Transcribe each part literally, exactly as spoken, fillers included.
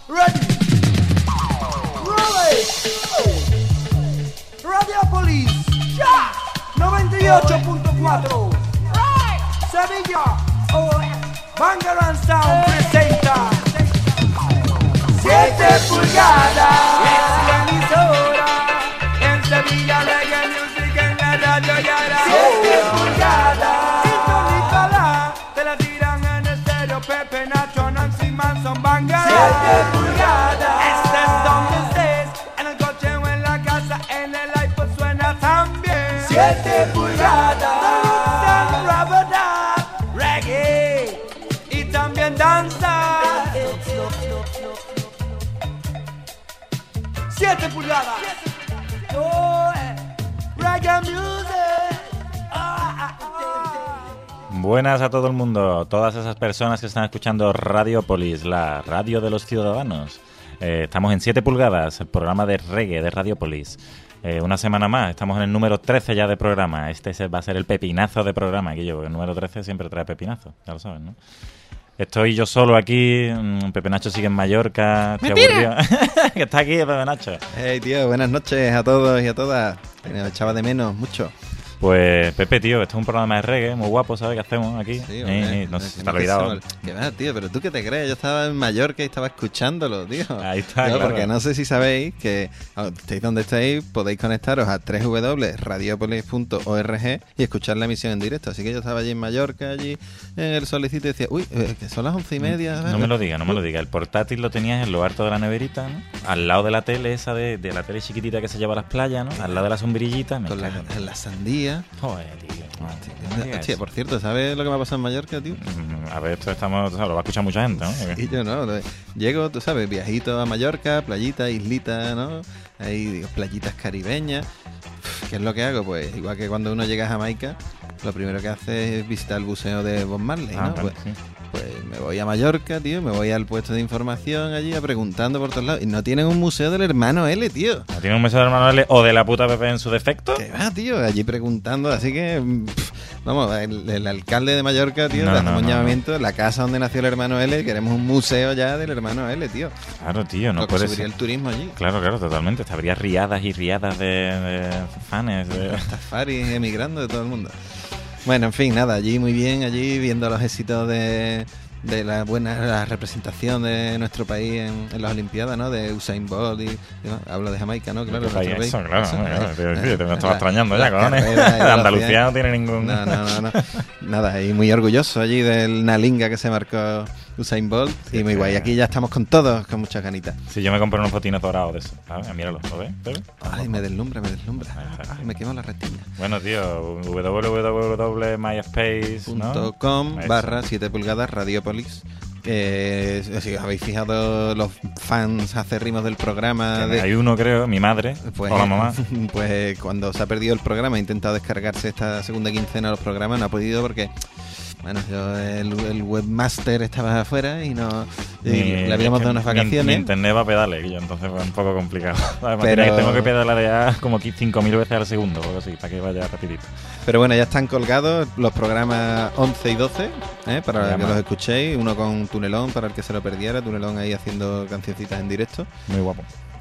Ready. Radiopolis. Ya. noventa y ocho punto cuatro. Sevilla. Bangarang Sound presenta siete pulgadas. Es la emisora. En Sevilla Reggae Music en la radio Yara. siete pulgadas. Sintonízala. Te la tiran en estéreo. Pepe, Nacho, Nancy Manson, Bangarang. siete pulgadas. Estés donde estés. En el coche o en la casa. En el iPod suena también. siete pulgadas. Reggae. Y también danza. siete pulgadas. Oh, eh. Reggae music. Ah, ah, ah. Buenas a todo el mundo, todas esas personas que están escuchando Radiopolis, la radio de los ciudadanos. Eh, estamos en siete pulgadas, el programa de reggae de Radiopolis. Eh, una semana más, estamos en el número trece ya de programa. Este va a ser el pepinazo de programa, Guillo, porque el número trece siempre trae pepinazo, ya lo sabes, ¿no? Estoy yo solo aquí, Pepe Nacho sigue en Mallorca, estoy aburrido. Que está aquí, Pepe Nacho. Hey, tío, buenas noches a todos y a todas. Me echaba de menos mucho. Pues, Pepe, tío, esto es un programa de reggae muy guapo, ¿sabes qué hacemos aquí? Sí, hombre, eh, no sé si te ha olvidado. ¿Qué va, tío? ¿Pero tú qué te crees? Yo estaba en Mallorca y estaba escuchándolo, tío. Ahí está, yo, claro. Porque no sé si sabéis que estéis donde estéis, podéis conectaros a doble u doble u doble u punto radiopolis punto org y escuchar la emisión en directo. Así que yo estaba allí en Mallorca, allí en el solecito y decía, uy, que son las once y media. No me lo diga, no me lo diga. El portátil lo tenías en lo harto de la neverita, ¿no? Al lado de la tele esa, de, de la tele chiquitita que se lleva a las playas, ¿no? Al lado de la sombrillita. Con la, la sandía. Joder, tío. Hostia, hostia, por cierto, ¿sabes lo que me ha pasado en Mallorca, tío? A ver, esto estamos, ¿sabes? Lo va a escuchar mucha gente, ¿no? Y yo no, llego, tú sabes, viajito a Mallorca, playita, islita, ¿no? Ahí, digo, playitas caribeñas. ¿Qué es lo que hago? Pues igual que cuando uno llega a Jamaica, lo primero que hace es visitar el buceo de Bob Marley, ¿no? Ah, vale, pues, sí. pues me voy a Mallorca, tío, me voy al puesto de información allí a preguntando por todos lados. Y no tienen un museo del hermano L, tío. ¿No tiene un museo del hermano L o de la puta Pepe en su defecto? ¿Qué va, tío? Allí preguntando, así que... Pff, vamos, el, el alcalde de Mallorca, tío, No, le no, hacemos un no, llamamiento, no. La casa donde nació el hermano L, queremos un museo ya del hermano L, tío. Claro, tío, no Lo que puede subiría ser. el turismo allí. Claro, claro, totalmente. Habría riadas y riadas de, de fans. De... Tafaris emigrando de todo el mundo. Bueno, en fin, nada, allí muy bien, allí viendo los éxitos de, de la buena la representación de nuestro país en, en las Olimpiadas, ¿no? De Usain Bolt y, y ¿no? Hablo de Jamaica, ¿no? Claro, País, país. eso, claro. Eso, Claro, eh, tío, eh, tío, te me la- estaba extrañando ya, las cojones. carreras y De la Andalucía velocidad. no tiene ningún... No, no, no, no. Nada, y muy orgulloso allí del Nalinga que se marcó Usain Bolt. Sí, y muy sí. guay. Aquí ya estamos con todos, con muchas ganitas. Si yo me compré unos fotines dorados de eso. A ver, míralo, ¿lo ves? Pepe? Ay, me deslumbra, me deslumbra. Ay, me quemo la retina. Bueno, tío, w w w punto myspace, ¿no? Punto com Eso. barra siete pulgadas Radiopolis. Eh, si os habéis fijado los fans acérrimos del programa de, Hay uno, creo, mi madre. pues, Hola, mamá. pues cuando se ha perdido el programa, ha intentado descargarse esta segunda quincena de los programas, no ha podido porque bueno, yo el, el webmaster estaba afuera y no y Mi- le habíamos dado unas mi- Mi, vacaciones. internet va a pedales, y yo, entonces fue un poco complicado. Además, Pero- que tengo que pedalear como cinco mil veces al segundo, o algo así, para que vaya rapidito. Pero bueno, ya están colgados los programas once y doce, ¿eh? Para Ya, que man. los escuchéis. Uno con Tunelón, para el que se lo perdiera. Tunelón ahí haciendo cancioncitas en directo. Muy guapo.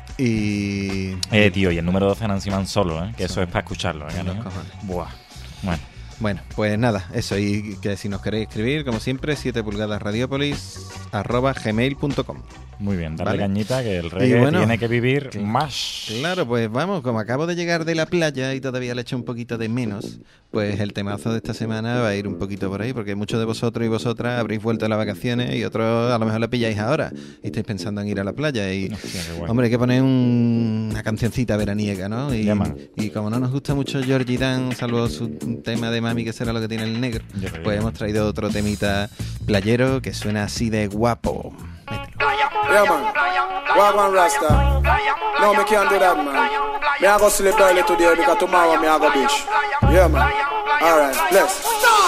Y... Eh, tío, y el número doce Nancy Man solo, ¿eh? Que eso es para escucharlo, ¿eh? Los ¿no? cojones. Buah. Bueno. Bueno, pues nada, eso. Y que si nos queréis escribir, como siempre, siete pulgadas radiopolis arroba gmail punto com. Muy bien, darle Vale. cañita que el reggae bueno, tiene que vivir que- más. Claro, pues vamos, como acabo de llegar de la playa y todavía le echo un poquito de menos, pues el temazo de esta semana va a ir un poquito por ahí, porque muchos de vosotros y vosotras habréis vuelto a las vacaciones y otros a lo mejor la pilláis ahora y estáis pensando en ir a la playa y... Hostia, qué guay. Hombre, hay que poner un- una cancioncita veraniega, ¿no? Y, Ya, man. y como no nos gusta mucho Georgie Dan, salvo su tema de Mami, que será lo que tiene el negro, Ya te pues digo. hemos traído otro temita playero que suena así de guapo. Mételo. Yeah, man. Wagwan Rasta. No, me can't do that, man. Me I go sleep early today because tomorrow me I go beach. Yeah, man. Alright, bless.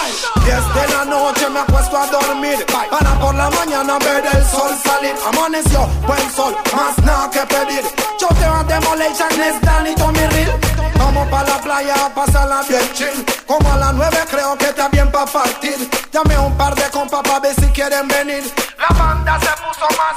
Desde la noche me acuesto a dormir para por la mañana ver el sol salir. Amaneció, buen sol, más nada que pedir. Yo te voy a demolition, es Danny Tommy Real. Vamos pa' la playa a pasarla bien chill. Como a las nueve creo que está bien pa' partir. Llamé a un par de compas pa' ver si quieren venir. La banda se puso más big.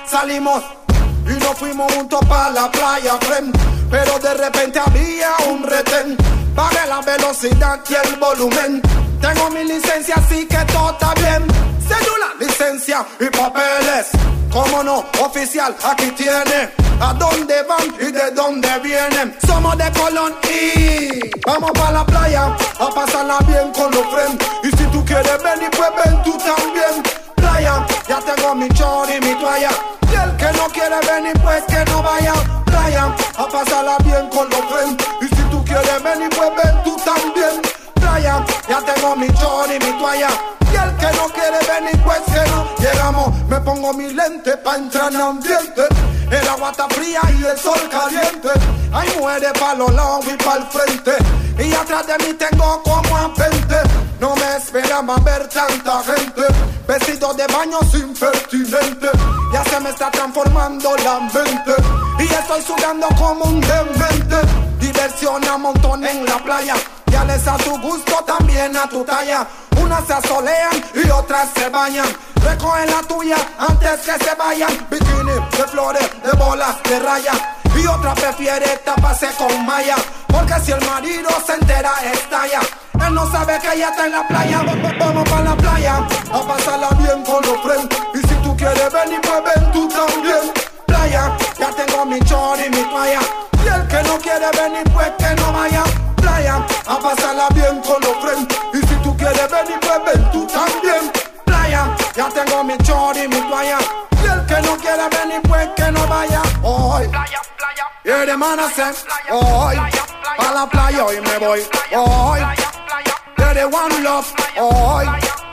salimos y nos fuimos juntos para la playa, friend. Pero de repente había un retén. Bajé la velocidad y el volumen. Tengo mi licencia, así que todo está bien. Cédula, licencia y papeles. Cómo no, oficial, aquí tiene. ¿A dónde van y de dónde vienen? Somos de Colón y vamos para la playa a pasarla bien con los friends. Y si tú quieres venir, pues ven tú también. Playa, ya tengo mi short y mi toalla. Y el que no quiere venir, pues que no vaya. Playa, a pasarla bien con los friends. Y si tú quieres venir, pues ven tú también. Playa, ya tengo mi short y mi toalla. Y el que no quiere venir, pues que no. Llegamos, me pongo mi lente pa' entrar en ambiente. El agua está fría y el sol caliente. Hay mujeres pa' los lados y pa' el frente. Y atrás de mí tengo como a veinte. No me esperaba ver tanta gente. Vestido de baño impertinente. Ya se me está transformando la mente. Y estoy sudando como un demente. Diversión a montón en la playa. Ya les a tu gusto, también a tu talla. Unas se asolean y otras se bañan. Recogen la tuya antes que se vayan. Bikini de flores, de bolas, de raya. Y otra prefiere taparse con malla. Porque si el marido se entera, estalla. Él no sabe que ella está en la playa. Vamos para la playa a pasarla bien con los friends. Y si tú quieres venir, pues ven tú también. Playa, ya tengo mi short y mi toalla. Y el que no quiere venir, pues que no vaya. Playa, a pasarla bien con los friends. Y si tú quieres venir, pues ven tú también. Playa, ya tengo mi short y mi toalla. Y el que no quiere venir, pues que no vaya. Hoy, playa, playa. Y de Manasén, hoy, pa' la playa hoy me voy. Hoy, de One Love, hoy,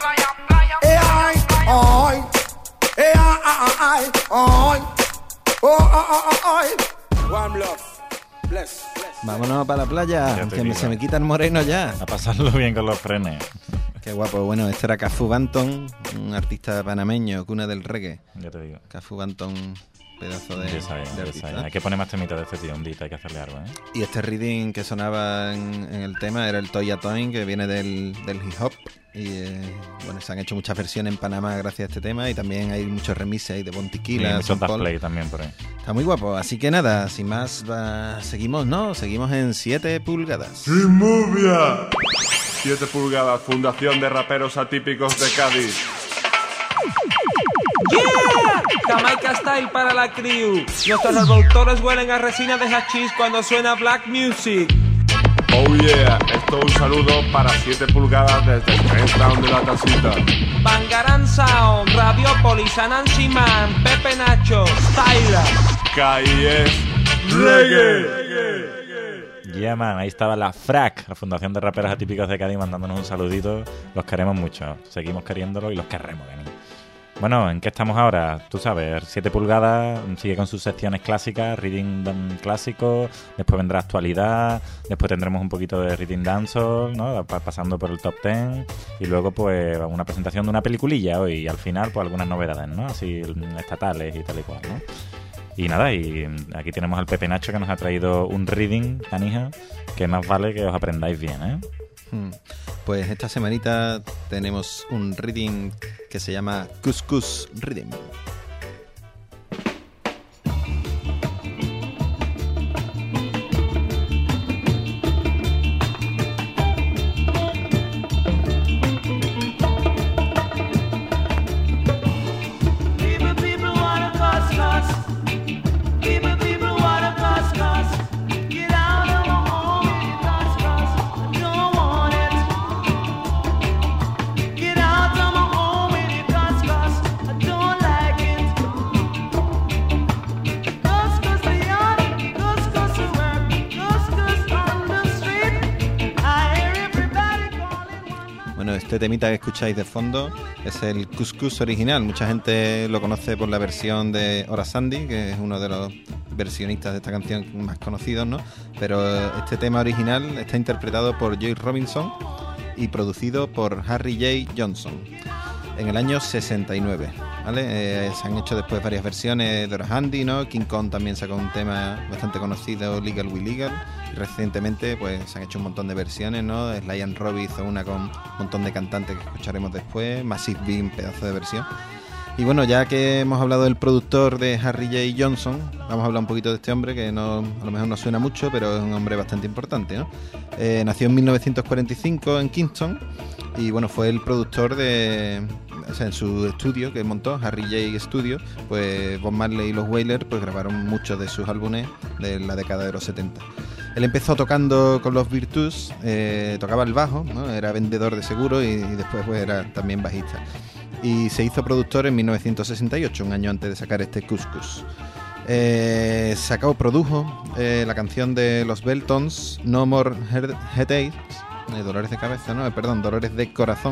ay, hoy, ay, ay, hoy, hoy, One Love, bless. Vámonos para la playa, que me, se me quita el moreno ya. A pasarlo bien con los frenes. Qué guapo. Bueno, este era Cafu Banton, un artista panameño, cuna del reggae. Ya te digo. Cafu Banton, pedazo de, Ya sabía, de ya artista. sabía. Hay que poner más temitas de este tío un día, hay que hacerle algo, ¿eh? Y este reading que sonaba en, en el tema era el Toya Toin, que viene del, del hip hop. Y eh, bueno, se han hecho muchas versiones en Panamá gracias a este tema. Y también hay muchos remixes ahí de Bon Tequila, Y muchos Son das Paul. play también por ahí. Está muy guapo. Así que nada, sin más, va... seguimos, ¿no? Seguimos en siete pulgadas. ¡Movia! siete pulgadas, Fundación de Raperos Atípicos de Cádiz. ¡Yeah! Jamaica Style para la crew. Nuestros reproductores huelen a resina de hachís cuando suena black music. Oh yeah, esto un saludo para siete pulgadas desde el Trenchtown de la Tasita. Bangaran Sound, Radiopolis, Anansi Man, Pepe Nacho, Styla. Calles Reggae. Yeah, man, ahí estaba la F R A C, la Fundación de Raperos Atípicos de Cádiz, mandándonos un saludito. Los queremos mucho, seguimos queriéndolo y los querremos venir. Bueno, ¿en qué estamos ahora? Tú sabes, siete pulgadas, sigue con sus secciones clásicas, reading dan- clásico, después vendrá actualidad, después tendremos un poquito de reading dancehall, ¿no? Pa- pasando por el top ten, y luego pues una presentación de una peliculilla hoy, y al final pues algunas novedades, ¿no? Así estatales y tal y cual, ¿no? Y nada, y aquí tenemos al Pepe Nacho que nos ha traído un reading, canija, que más vale que os aprendáis bien, ¿eh? Hmm. Pues esta semanita tenemos un reading que se llama Cuscus Reading. People, people wanna cuss, cuss. People, people wanna cuss, cuss. Get out of my home, cuss, cuss. Don't want it. Get out of my home with your cuss, cuss. I don't like it. Cuss, cuss the yard, cuss, cuss the work, cuss, cuss on the street. I hear everybody calling one man. Bueno, este temita que escucháis de fondo es el Cuscus original. Mucha gente lo conoce por la versión de Ora Sandy, que es uno de los versionistas de esta canción más conocidos, ¿no? Pero eh, este tema original está interpretado por Joy Robinson y producido por Harry J. Johnson en el año sesenta y nueve, ¿vale? Eh, se han hecho después varias versiones de Ora Sandy, ¿no? King Kong también sacó un tema bastante conocido, Legal We Legal. Y recientemente pues se han hecho un montón de versiones, ¿no? Sly and Robbie hizo una con un montón de cantantes que escucharemos después, Massive Beam, pedazo de versión. Y bueno, ya que hemos hablado del productor de Harry J. Johnson, vamos a hablar un poquito de este hombre que no, a lo mejor no suena mucho, pero es un hombre bastante importante, ¿no? Eh, nació en mil novecientos cuarenta y cinco en Kingston y bueno, fue el productor de... O sea, en su estudio que montó, Harry J. Studio, pues Bob Marley y los Wailers pues grabaron muchos de sus álbumes de la década de los setenta. Él empezó tocando con los Virtues, eh, tocaba el bajo, ¿no? Era vendedor de seguros y, y después pues era también bajista. Y se hizo productor en mil novecientos sesenta y ocho, un año antes de sacar este Couscous. Eh, sacó, produjo eh, la canción de los Beltons, No More Headaches, eh, Dolores de Cabeza, no, eh, perdón, Dolores de Corazón,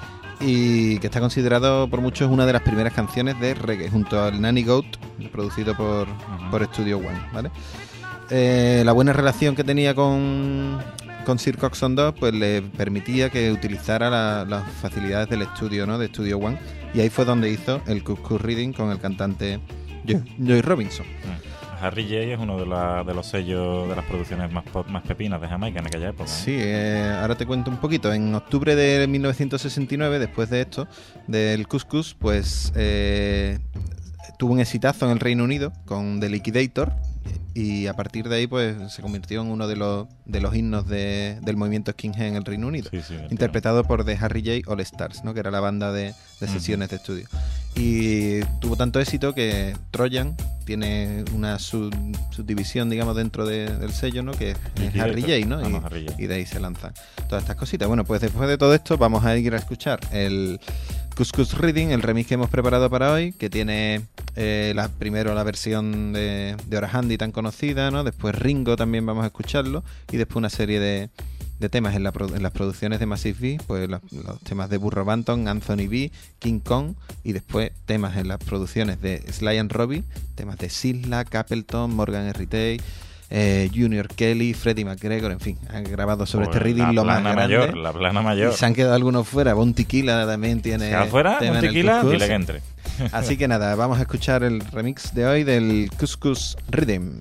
y que está considerado por muchos una de las primeras canciones de reggae, junto al Nanny Goat, producido por, uh-huh. por Studio One, ¿vale? Eh, la buena relación que tenía con... con Sir Coxsone Dodd, pues le permitía que utilizara la, las facilidades del estudio, ¿no? De Studio One, y ahí fue donde hizo el Couscous Reading con el cantante Joy, Joy Robinson. Harry J. es uno de, la, de los sellos de las producciones más, pop, más pepinas de Jamaica en aquella época, ¿eh? Sí, eh, ahora te cuento un poquito. En octubre de mil novecientos sesenta y nueve, después de esto, del Couscous, pues eh, tuvo un exitazo en el Reino Unido con The Liquidator, y a partir de ahí pues se convirtió en uno de los de los himnos de, del movimiento skinhead en el Reino Unido, sí, sí, interpretado por The Harry J. All Stars, ¿no? Que era la banda de, de sesiones uh-huh. de estudio, y tuvo tanto éxito que Trojan tiene una sub, subdivisión, digamos, dentro de, del sello, ¿no? Que es y Harry J, ¿no? Y, Harry J. y de ahí se lanzan todas estas cositas. Bueno, pues después de todo esto vamos a ir a escuchar el Couscous Reading, el remix que hemos preparado para hoy, que tiene eh, la, primero la versión de, de Ora Handy tan conocida, ¿no? Después Ringo también vamos a escucharlo, y después una serie de, de temas en, la, en las producciones de Massive V, pues los, los temas de Burro Banton, Anthony B, King Kong, y después temas en las producciones de Sly and Robbie, temas de Sisla, Capleton, Morgan Herritay, Eh, Junior Kelly, Freddie McGregor, en fin, han grabado sobre pues este reading lo más grande. Mayor, la plana mayor. Y se han quedado algunos fuera. Bon Tequila también tiene. ¿Se fuera? Bon Tequila, dile que entre. Así que nada, vamos a escuchar el remix de hoy del Couscous Rhythm.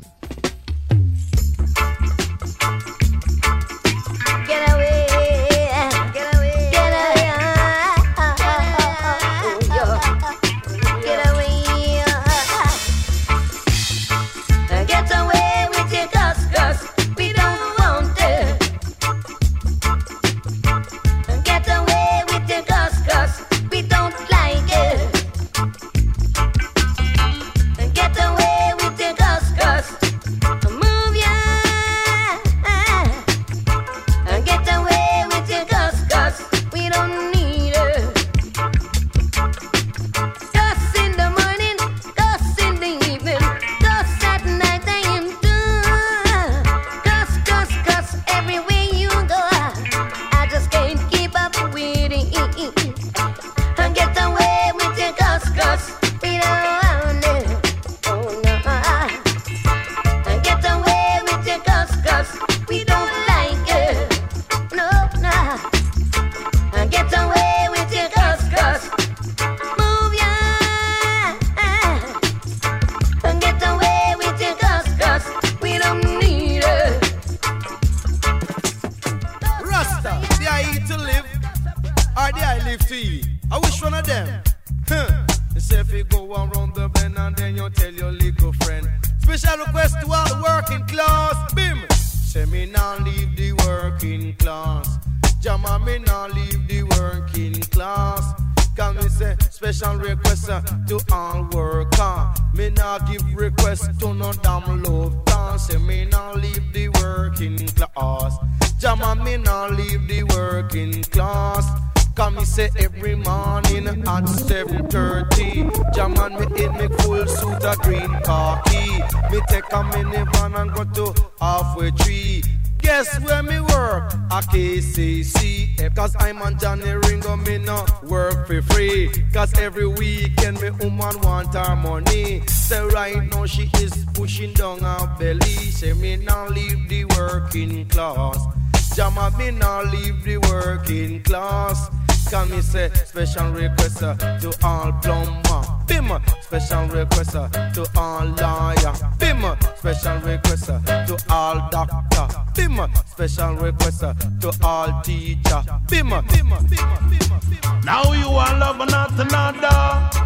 Every weekend me woman want her money. So right now she is pushing down her belly. Say me now leave the working class. Jama me now leave the working class. Can me say special request uh, to all plumber. Bim, special request uh, to all lawyer. Bim, special request uh, to all doctor. Bim, special request uh, to all teacher. Bim, bim, bim, bim, bim. Now you are love not another.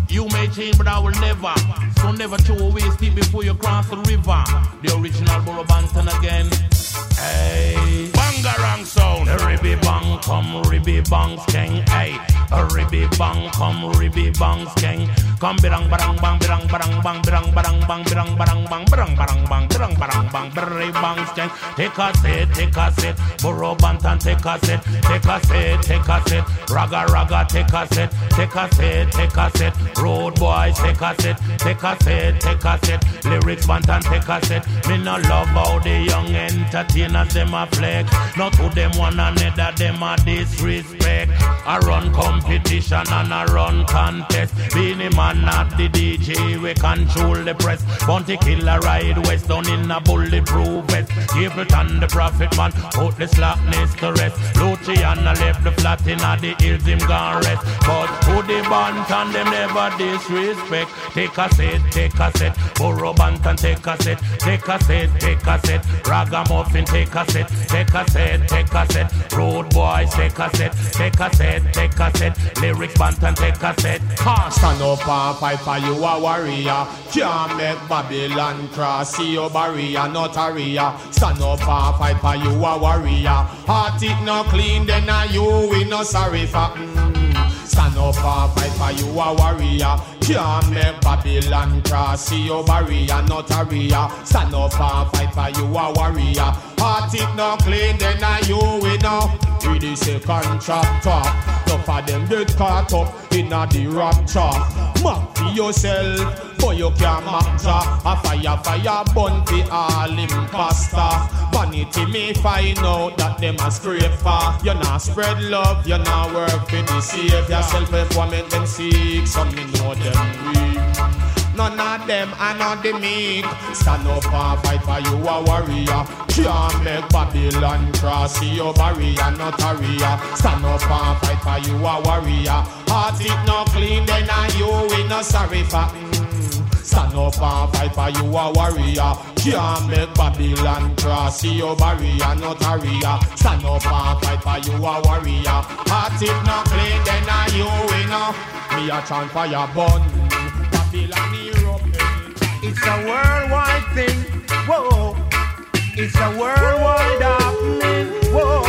You may change, but I will never. So never throw away steep before you cross the river. The original Burro Banton again. Hey, Bangarang sound. Ribby bang, come ribby bang skeng. Hey, ribby bang, come ribby bang skeng. Come birang barang bang birang barang bang birang barang bang birang barang bang birang barang bang birang barang bang birang bang skeng. Take a set, take a set. Burro Banton, take a set, take a set, take a set. Raga raga, take a set, take a set, take a set. Road boys, take a set, take a set, take a set. Lyrics Banton, take a set. Me no love how the young entertainers them a flex. Not to them one another, them a disrespect. I run competition and I run contest. Being a man, not the D J, we control the press. Bounty killer ride west down in a bulletproof vest. Capleton the prophet man, put the slackness to rest. Luciano left the flat in a the hills, him gone rest. But to the Banton, them never disrespect. Take a set, take a set. Burro Banton, take a set, take a set, take a set. Ragamuffin, take a set, take a set, take a set. Road boys, take a set, take a set, take a set. Lyrics Banton, take a set. Stand up and fight for you a warrior. Can't make Babylon cross, see your barrier, not a rear. Stand up and fight for you a warrior. Heart it no clean, then a you we no sorry for. Mm. Stand up and fight for you a warrior. Can't make Babylon cross, see your barrier, not a rear. Stand up and fight for you a warrior. Heart it no clean, then a you we no. Read the second chapter. Enough of them get caught up in a the rapture. Map for yourself, but you can't map ja. A fire, fire, burn for all imposter. Vanity may find out that them a scrape for. You not spread love, you not work for the savior. Self-employment them seek, some me know them weak. None of them are not the meek. Stand up and fight for you a warrior. Can't make Babylon cross, see your barrier, not a rear. Stand up and fight for you a warrior. Heart it no clean, then a you we no sorry for. Mm. Stand up and fight for you a warrior. Can't make Babylon cross, see your barrier, not a rear. Stand up and fight for you a warrior. Heart it no clean, then a you we no. Me a chant fire burn. It's a worldwide thing, whoa. It's a worldwide happening, whoa.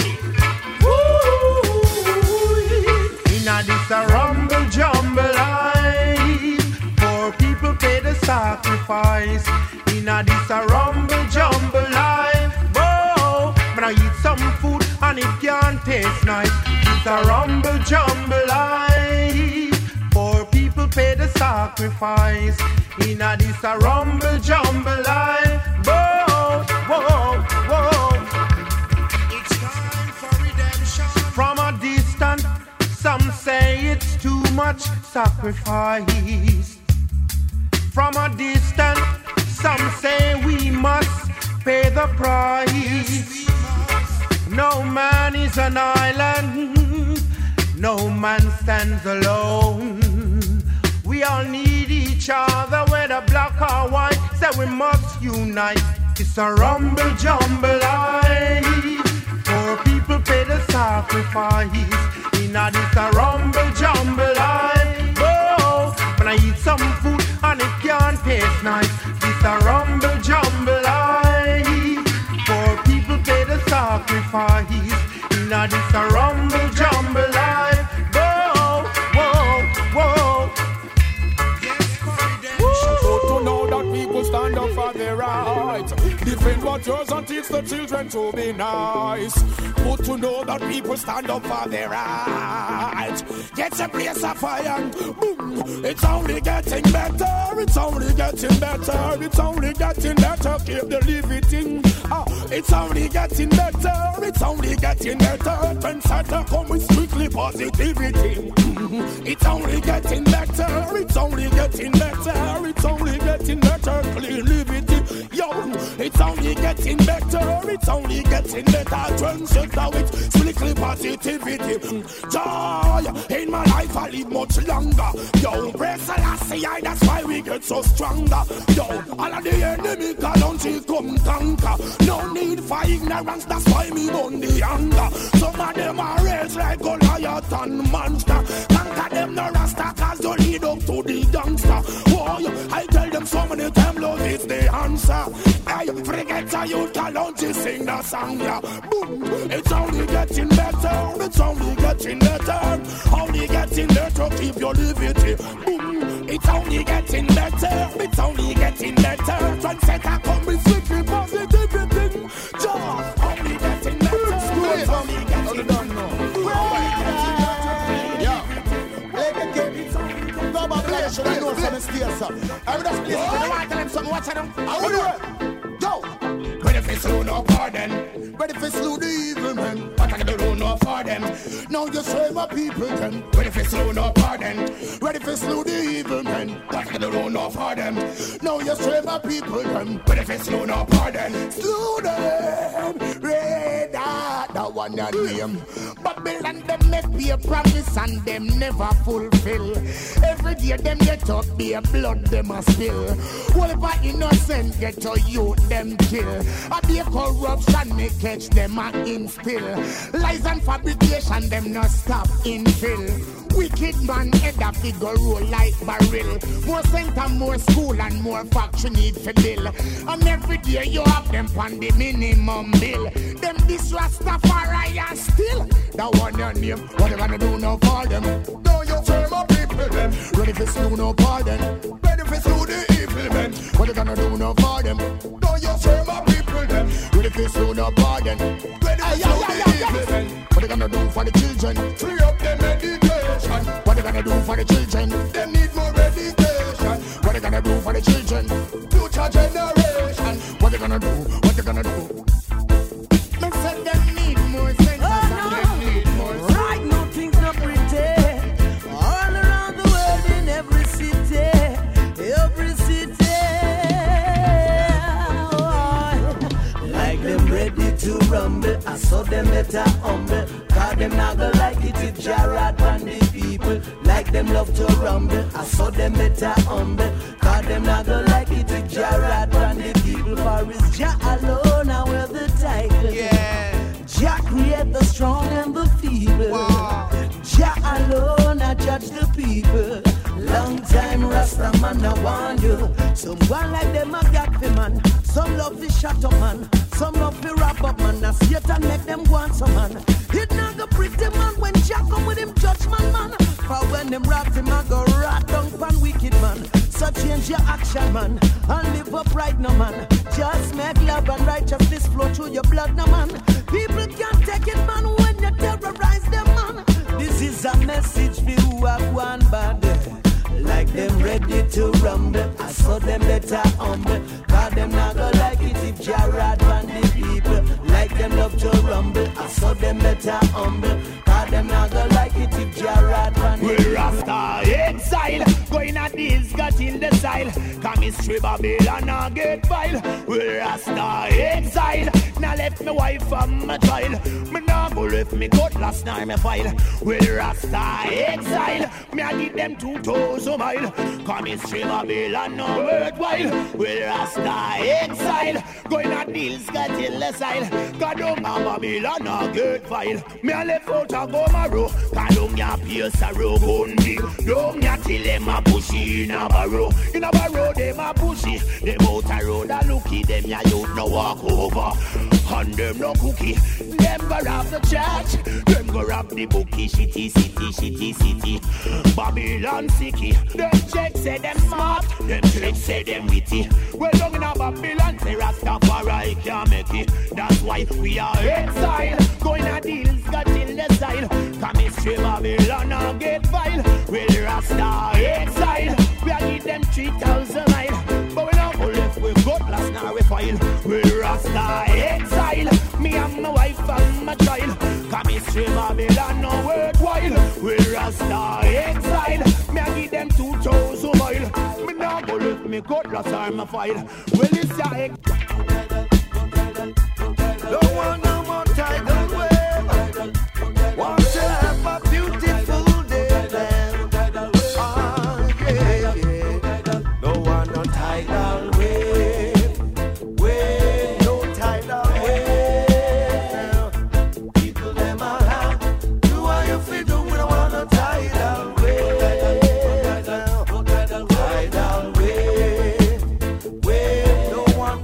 Inna this a rumble jumble life, poor people pay the sacrifice. Inna this a rumble jumble life, whoa. But I eat some food and it can't taste nice. It's a rumble jumble life, poor people pay the sacrifice. Inna this a rumble jumble life, whoa, whoa, whoa. It's time for redemption. From a distance, some say it's too much sacrifice. From a distance, some say we must pay the price. No man is an island, no man stands alone. We all need each other, whether black or white, so we must unite. It's a rumble jumble life, poor people pay the sacrifice. Inna this a rumble jumble life, oh, when I eat some food and it can't taste nice. It's a rumble jumble life, poor people pay the sacrifice. Inna this a rumble jumble life, whoa, whoa, whoa. Stand up for their rights. Defend what yours and teach the children to be nice. Good to know that people stand up for their rights. Get your place of fire and boom. It's only getting better. It's only getting better. It's only getting better. Keep the living. Ah, it's only getting better. It's only getting better. Trendsetter come with strictly positivity. Mm-hmm. It's only getting better. It's only getting better. It's only getting better. Clean liberty. Yo, it's only getting better. It's only getting better. Trendsetter with strictly positivity. Mm. Joy in my life I live much longer. Yo, praise the last year, that's why we get so stronger. Yo, all of the enemy don't you come conquer. No need for ignorance, that's why me burn the anger. Some of them are raised like Goliath and monster. Conquer them no rasta cause you lead up to sir. Hey, forget how you talent to sing the song, yeah. Boom, it's only getting better. It's only getting better. Only getting better. Keep your liberty. Boom, it's only getting better. It's only getting better. Trendsetter come with strictly positivity. Just only getting better. It's only getting better. Should I know some stairs, sir? I would just listen. I want to tell them something. Watch them. I would do it. Go. Ready for slew no pardon. Ready for slew the evil men. What I can do no for them. Now you say my people them. Ready for slew no pardon. Ready for slew the evil men. What I can do no for them. Now you say my people them. Ready for slew no pardon. Slew them. Red heart, that one your name. Babylon them make be a promise and them never fulfill. Every day them get up, be a blood them a spill. All of our innocent get to youth them kill. A be a corruption me catch them and instill. Lies and fabrication them not stop infill. Wicked man head a figure roll like barrel. More center, more school and more factory need for bill. And every day you have them on the minimum bill. Them this Rastafari and still that one your name. What they gonna do now for them? Don't you turn my people them. Ready for slew no pardon. Ready for slew the evil men. What they gonna do now for them? Don't you turn my people them. Ready for slew no pardon. Ready for slew the evil men. What they gonna do for the children? Free up them education. What they gonna do for the children? Them need more education. What they gonna do for the children? Future generation. What they gonna do? What they gonna do? Me said them need more sense. Oh, no. Them need more sense. Right now things not pretty. All around the world in every city. Every city. Oh, like them ready to rumble. I saw them better humble. Cause them not gonna like it if Jarrad and the people. Like them love to rumble. I saw them better humble. Cause them not gonna like it if Jarrad and the people. For it's Jah alone now we're the title. Yeah. Jah create the strong and the feeble. Wow. Jah alone I judge the people. Long time Rasta man I warn you. Some one like them a got for man. Some love the shut up man. Some love the wrap up man. Now Satan make them want some man. It not go pretty man when Jah come with him judgment man. For when them rat him I go rat down pan wicked man. So change your action man. And live upright no man. Just make love and righteousness flow through your blood no man. People can't take it man when you terrorize them man. This is a message for who have one body. Like them ready to rumble. I saw them better humble. Cause them not go like it if Jarrad and the people. Like them love to rumble. I saw them better humble. Cause them not go like it if Jarrad and the people. We Rasta exile. Going at this got in the style. Chemistry Babylon and get vile. We Rasta exile. Now left me wife and my child. Me now go left me cutlass now me file. We Rasta exile. Me I give them two toes a mile. Chemistry Babylon no worthwhile. We Rasta exile. Going at deals got in the style. God don't have Babylon and get vile. Me I left out a go marrow. God don't ya pierce a row gun big. Don't ya till them a pushy in a barrow. In a barrow them a pushy. Them out a road a looky. Them ya youth no walk over. And them no cookie. Them go rob the church. Them go rob the bookie. Shitty city, shitty city. Babylon sicky. Them checks say them smart. Them checks say them witty. Well down in a Babylon say Rastafari can't make it. That's why we are exile. Going a deals got in the style. Chemistry Babylon and get vile. Well Rasta exile. We are give them three thousand mile. But we don't go left with God last now we file. Well Rasta exile. Me and my wife and my child. Chemistry Babylon no worthwhile. Well Rasta exile. Me I give them two thousand mile. Me now go left me God last time I file. Well it's a ex- Don't want no more tidal wave. Want to have a beautiful day. Ah, yeah, yeah. Don't want no tidal wave. Wave, no tidal wave. People them all have. Do what you feel do. We don't want no tidal wave. Tidal wave. Wave, don't want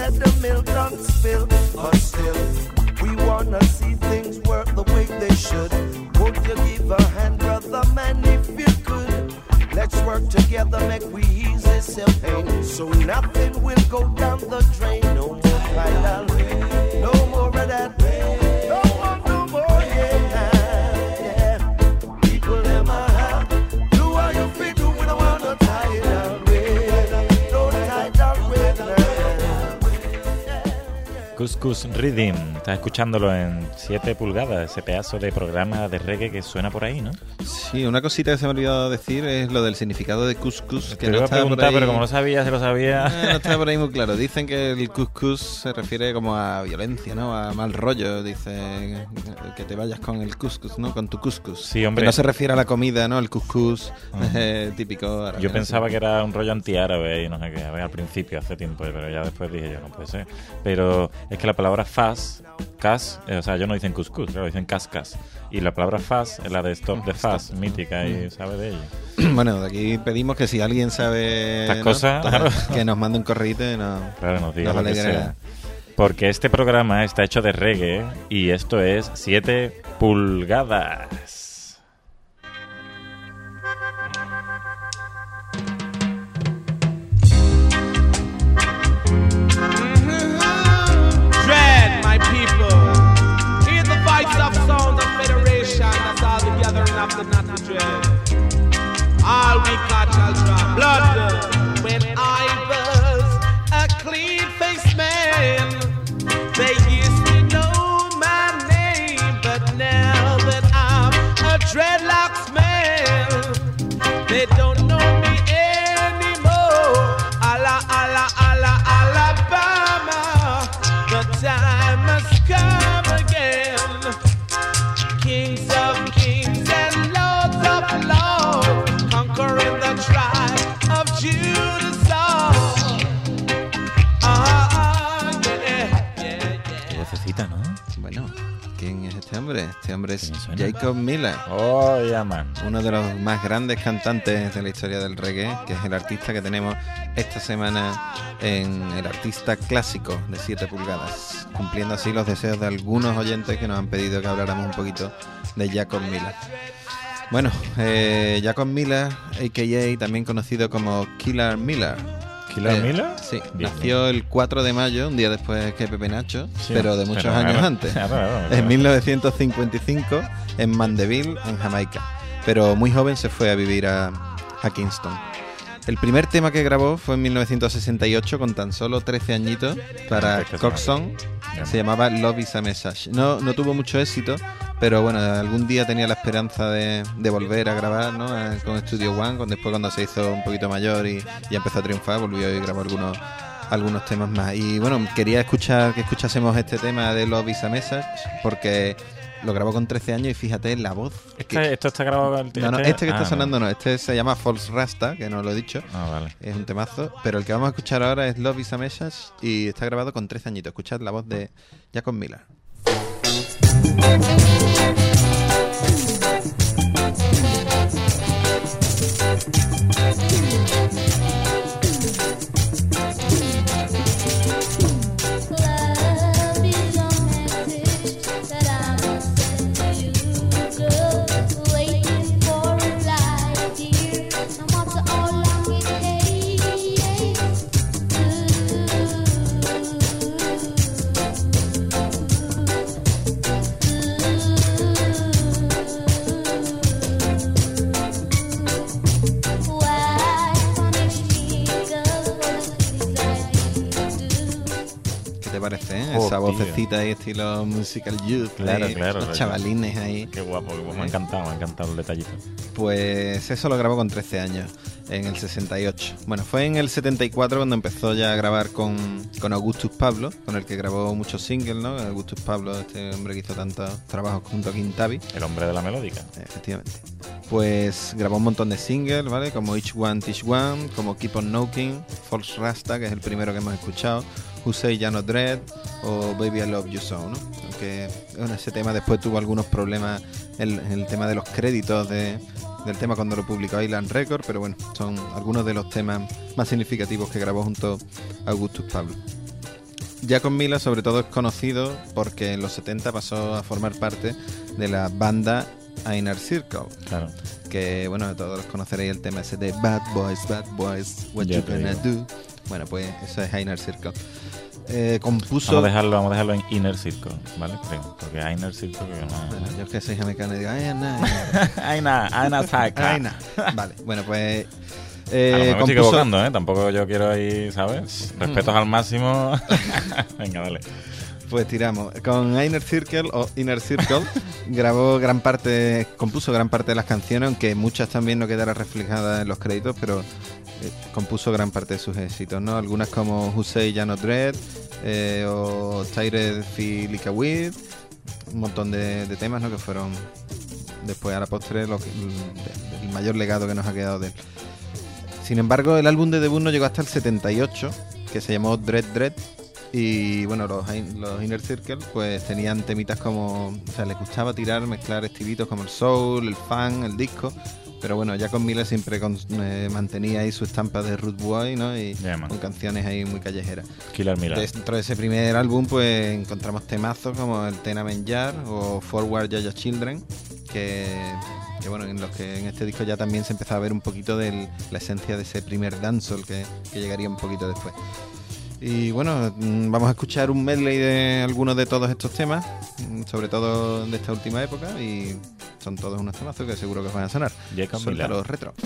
let the milk don't spill. But still, we wanna see things work the way they should. Won't you give a hand, brother man, if you could? Let's work together, make we ease this pain, so nothing will go down the drain. No more final, no more of that. No more, no more, yeah, yeah. People them a have, do what you feel, do we don't want to tie it down with, don't tie it down with. Cuscus Rhythm, estás escuchándolo en siete pulgadas, ese pedazo de programa de reggae que suena por ahí, ¿no? Sí, una cosita que se me ha olvidado decir es lo del significado de couscous. Que Te no iba a estaba por preguntar, ahí, pero como no sabía, se lo sabía. Eh, no estaba por ahí muy claro. Dicen que el couscous se refiere como a violencia, ¿no? A mal rollo. Dicen que te vayas con el couscous, ¿no? Con tu couscous. Sí, hombre. Que no se refiere a la comida, ¿no? El couscous uh-huh. eh, típico árabe. Yo pensaba que era un rollo antiárabe y no sé qué, a ver, al principio, hace tiempo, pero ya después dije yo, no puede ser. Pero es que la palabra faz, cas, eh, o sea, ellos no dicen couscous, claro, dicen cascas. Y la palabra faz es la de Stop the Faz, mítica, y sabe de ello. Bueno, de aquí pedimos que si alguien sabe estas ¿no? cosas, claro. que nos mande un correo y no, claro, nos diga nos lo que alegrará. sea. Porque este programa está hecho de reggae y esto es siete pulgadas. Dread, my people. Hear the vibes of sound of federation. That's all the gathering of the natty dread. All we catch shall drop blood. When I was a clean-faced man, they used to know my name. But now that I'm a dreadlocks man, they don't know me anymore. Alla, alla, alla, Alabama. The time has come again. Kings of kings and lords of lords, conquering the tribe of Judah. Ah, yeah, yeah, yeah. Qué vocecita, ¿no? Bueno, ¿quién es este hombre? Este hombre es Jacob Miller. Oh, yeah, man. Uno de los más grandes cantantes de la historia del reggae, que es el artista que tenemos esta semana en el artista clásico de siete pulgadas, cumpliendo así los deseos de algunos oyentes que nos han pedido que habláramos un poquito de Jacob Miller. Bueno, eh, Jacob Miller, a k a también conocido como Killer Miller. ¿Killer Eh, Miller? Sí, Bien, nació bien. el cuatro de mayo, un día después que Pepe Nacho, Sí, pero de muchos pero años claro, antes, claro, claro, claro. en mil novecientos cincuenta y cinco, en Mandeville, en Jamaica. Pero muy joven se fue a vivir a, a Kingston. El primer tema que grabó fue en mil novecientos sesenta y ocho, con tan solo trece añitos, para Coxsone. Se llamaba Love is a Message. No, no tuvo mucho éxito, pero bueno, algún día tenía la esperanza de, de volver a grabar, ¿no? A- con Studio One, con, después cuando se hizo un poquito mayor y, y empezó a triunfar, volvió y grabó algunos, algunos temas más. Y bueno, quería escuchar que escuchásemos este tema de Love is a Message, porque lo grabó con trece años y fíjate la voz. Este, esto está grabado con el No, no, este que está ah, sonando no, este se llama False Rasta, que no lo he dicho. Ah, vale. Es un temazo, pero el que vamos a escuchar ahora es Love is a Message y está grabado con trece añitos. Escuchad la voz de Jacob Miller. ¿Qué te parece, eh? Oh, Esa tío. vocecita ahí, estilo Musical Youth. Claro, ahí, claro. Los claro. chavalines ahí. Qué guapo, qué guapo. Me ha encantado, me ha encantado el detallito. Pues eso lo grabó con trece años, en el sesenta y ocho. Bueno, fue en el setenta y cuatro cuando empezó ya a grabar con, con Augustus Pablo, con el que grabó muchos singles, ¿no? Augustus Pablo, este hombre que hizo tantos trabajos junto a Quintavi. El hombre de la melódica. Efectivamente. Pues grabó un montón de singles, ¿vale? Como Each One, Teach One, como Keep On Knocking, False Rasta, que es el primero que hemos escuchado, Who Say Ya No Dread o Baby I Love You So, ¿no? Aunque bueno, ese tema después tuvo algunos problemas en, en el tema de los créditos de, del tema cuando lo publicó Island Record, pero bueno, son algunos de los temas más significativos que grabó junto a Augustus Pablo. Jacob Miller sobre todo es conocido porque en los setenta pasó a formar parte de la banda Inner Circle. Claro. Que, bueno, todos conoceréis el tema ese de Bad Boys, Bad Boys, What Ya You te Gonna digo. Do. Bueno, pues eso es Inner Circle. Eh, compuso... Vamos a dejarlo, vamos a dejarlo en Inner Circle, ¿vale? Creo, porque Inner Circle... Que no, Bueno, yo es que soy jamaicano y digo, ay, na, ay, na, ay, na, saca. ay, na. Vale, bueno, pues... a lo Eh, mejor me estoy compuso- equivocando, ¿eh? Tampoco yo quiero ir, ¿sabes? Respetos al máximo. Venga, dale. Pues tiramos. Con Inner Circle o Inner Circle grabó gran parte, compuso gran parte de las canciones, aunque muchas también no quedaran reflejadas en los créditos, pero eh, compuso gran parte de sus éxitos, ¿no? Algunas como Who Say Ya No Dread eh, o Tired Feel Like a Weed, un montón de, de temas, ¿no? Que fueron después a la postre lo que- el, el mayor legado que nos ha quedado de él. Sin embargo, el álbum de debut no llegó hasta el setenta y ocho, que se llamó Dread Dread. Y bueno, los, in- los Inner Circle pues tenían temitas como... O sea, les gustaba tirar, mezclar estilitos como el soul, el funk, el disco. Pero bueno, Jacob Miller siempre con- eh, mantenía ahí su estampa de Root Boy, ¿no? Y Yeah, man. con canciones ahí muy callejeras. Killer Miller. Dentro de ese primer álbum pues encontramos temazos como el Tenement Yard o Forward Yaya Children, que... que bueno, en los que en este disco ya también se empezaba a ver un poquito de la esencia de ese primer dancehall que, que llegaría un poquito después. Y bueno, mm, vamos a escuchar un medley de algunos de todos estos temas, mm, sobre todo de esta última época, y son todos unos temazos que seguro que os van a sonar. Jacob Suelta Miller. los retro.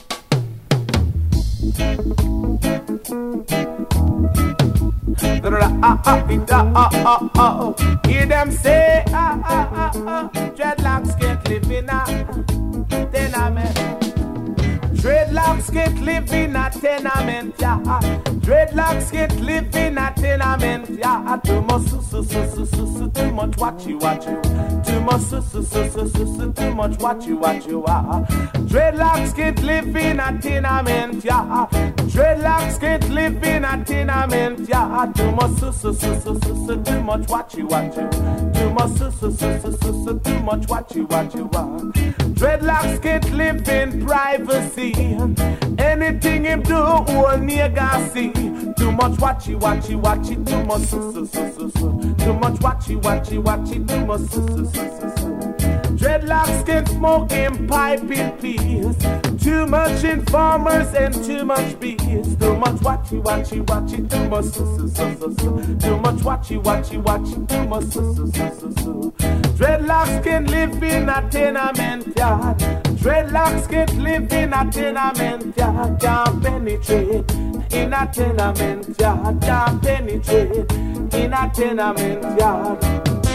Ah, ah, it, ah, ah, ah, ah. Hear them say, ah, ah, ah, ah. Dreadlocks can't live in a tenement. Dreadlocks can't live in a tenement, yeah. Dreadlocks can't live in a tenement, yeah. Too much, su, su, su, su, su, su, too much watchy, watchy. Too much, su, su, su, su, su, su, too much watchy, watchy, ah. Dreadlocks can't live in a tenement, yeah. Dreadlocks can't live in a tenement, yeah. Too much, su, su, su, su, su, su, too much watchy, watchy. Too much, su, su, su, su, su, su, too much watchy, watchy, ah. Dreadlocks can't live in privacy. Anything him do, all nigga see. Too much watchy, watchy, watchy, too much su, su, su, su, su. Too much watchy, watchy, watchy, too much su, su, su, su, su. Dreadlocks can smoke in pipe in peace. Too much informers and too much bees. Too much watchy, watchy, watchy, too much su, su, su, su, su. Too much watchy, watchy, watchy, too much su, su, su, su, su. Dreadlocks can live in a tenement yard. Dreadlocks can't live in a tenement yard. Can't penetrate in a tenement yard. Can't penetrate in a tenement yard.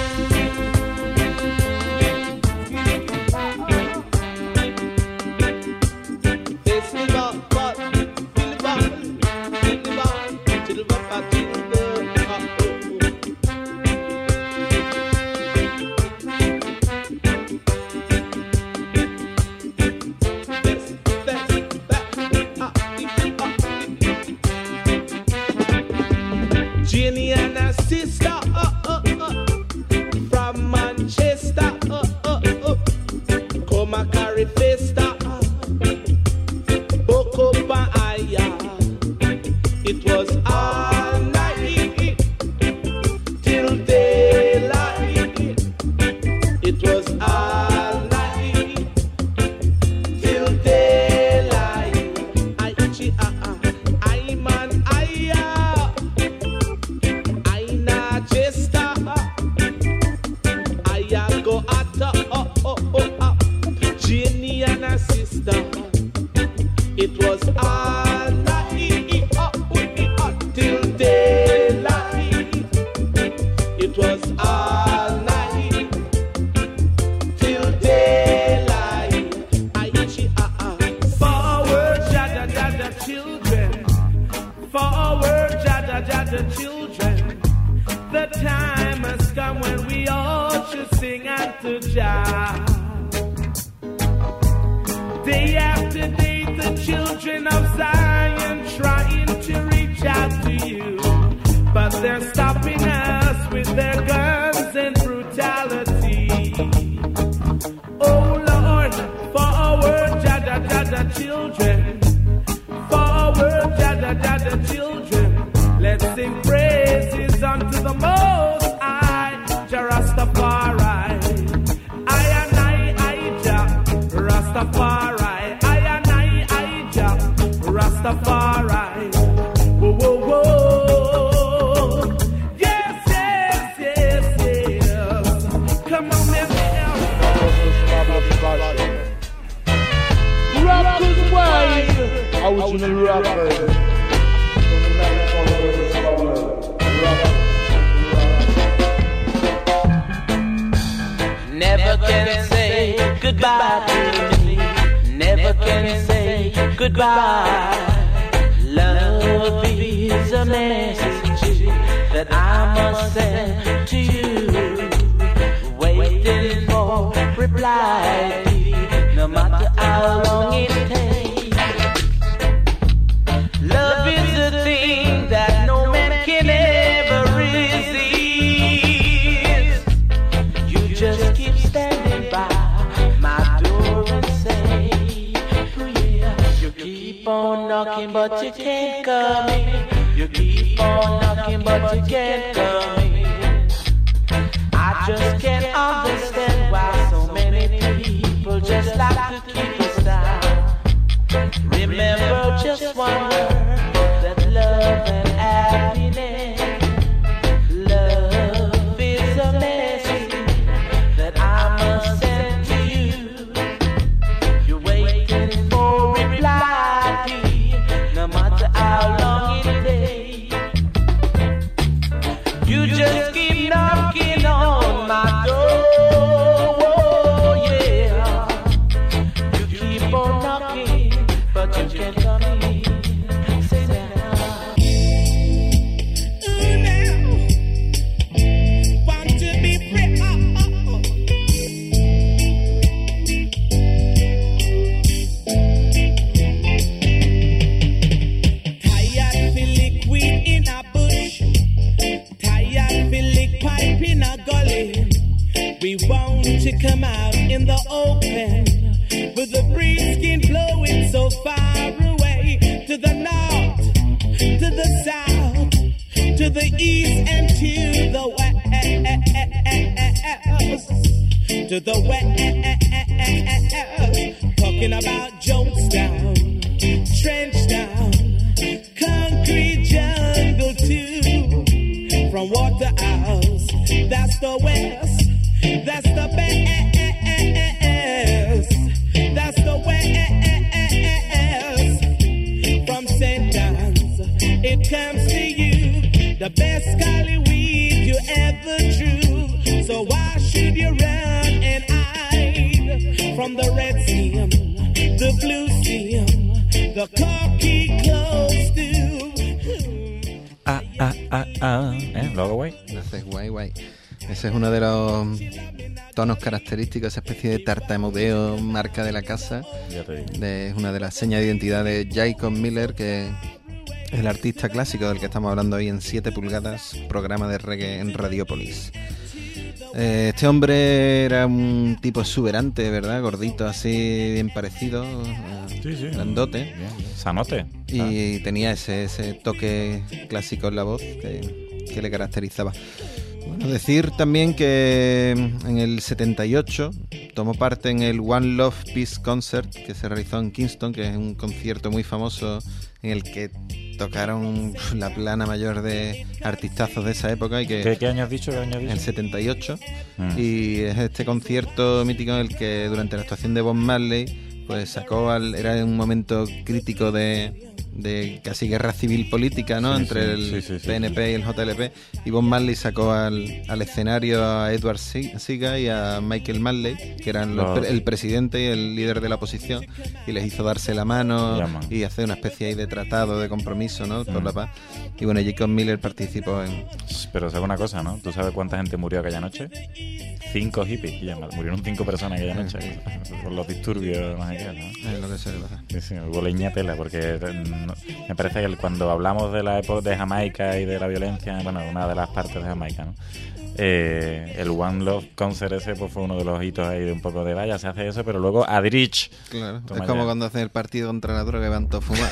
Jenny and her sister uh, uh, uh, from Manchester uh, uh, uh, come a carry festa uh, book up and aya. It was all night till daylight. It was all night till daylight. I itchy ah ah, I man aya. I na jesta, I go ata oh oh oh oh. Jenny and her sister. It was all night oh, oh, till daylight. It was all night till daylight. I itchy ah ah. Forward, jada jada children. Forward, jada jada children. The time has come when we all should sing unto Jah. Day after day, the children of Zion trying to reach out to you, but they're stopping us with their guns and brutality. Oh Lord, forward, Jada Jada children. Forward, Jada Jada children. Let's sing praises unto goodbye to me. Never can say goodbye. Love is a message that I must send to you. Waiting for reply, no matter how long it takes. Love is a thing that no man can ever resist. You just keep standing by my door and say, oh yeah. You keep on knocking but you can't come in. You keep on knocking but you can't come in. I just can't understand why so many people just like to keep us down. Remember just one word, that love and happiness. Love is a message that I must send to you. You're waiting for reply, no matter how long it takes. You just keep knocking on my door, oh, yeah. You keep on knocking, but you can't come in. Say that. Ooh, now, want to be free. Oh, oh, oh. Tired feel liquid in a bush. Tired feel lick pipe in a gully. We want to come out in the open, with the breeze skin blowing so far away, to the north, to the south, to the east and to the west, to the west. Talking about Jonestown, Trenchtown, concrete jungle too. From Waterhouse, that's the west, that's the best, that's the west. From Saint John's, it comes to you, the best Hollyweed you ever drew. So why should you run and hide from the red seam, the blue seam, the khaki clothes too? Ah, ah, ah, ah. ¿Eh? ¿Lo hago guay? Lo haces guay, guay. Ese es uno de los tonos característicos, esa especie de tartamudeo, marca de la casa. Ya te digo. De, es una de las señas de identidad de Jacob Miller, que es el artista clásico del que estamos hablando hoy en siete pulgadas, programa de reggae en Radiopolis. Eh, este hombre era un tipo exuberante, ¿verdad? Gordito, así, bien parecido, eh, sí, sí, grandote. Bien, bien. Sanote. Y ah. tenía ese, ese toque clásico en la voz que, que le caracterizaba. Bueno, decir también que en el setenta y ocho tomó parte en el One Love Peace Concert que se realizó en Kingston, que es un concierto muy famoso en el que tocaron la plana mayor de artistazos de esa época. Y que ¿Qué, ¿Qué año has dicho? ¿Qué año has dicho? En el setenta y ocho. Mm. Y es este concierto mítico en el que durante la actuación de Bob Marley pues sacó al, era un momento crítico de, de casi guerra civil política, ¿no? Sí, Entre sí, el sí, sí, P N P sí. y el J L P, y Bob Marley sacó al, al escenario a Edward Seaga y a Michael Marley, que eran los, el presidente y el líder de la oposición, y les hizo darse la mano Llama. y hacer una especie ahí de tratado de compromiso, ¿no? Por mm. la paz. Y bueno, Jacob Miller participó en... Pero sabes una cosa, ¿no? ¿Tú sabes cuánta gente murió aquella noche? Cinco hippies, ya, murieron cinco personas aquella noche por los disturbios, no sé qué, ¿no? Es lo que se le pasa. Sí, sí, hubo leña tela, porque no, me parece que cuando hablamos de la época de Jamaica y de la violencia, bueno, una de las partes de Jamaica, ¿no? Eh, el One Love Concert ese pues fue uno de los hitos ahí de un poco de vaya, se hace eso, pero luego Adrich. Claro, es como ya. cuando hacen el partido contra la droga que van todos fumados.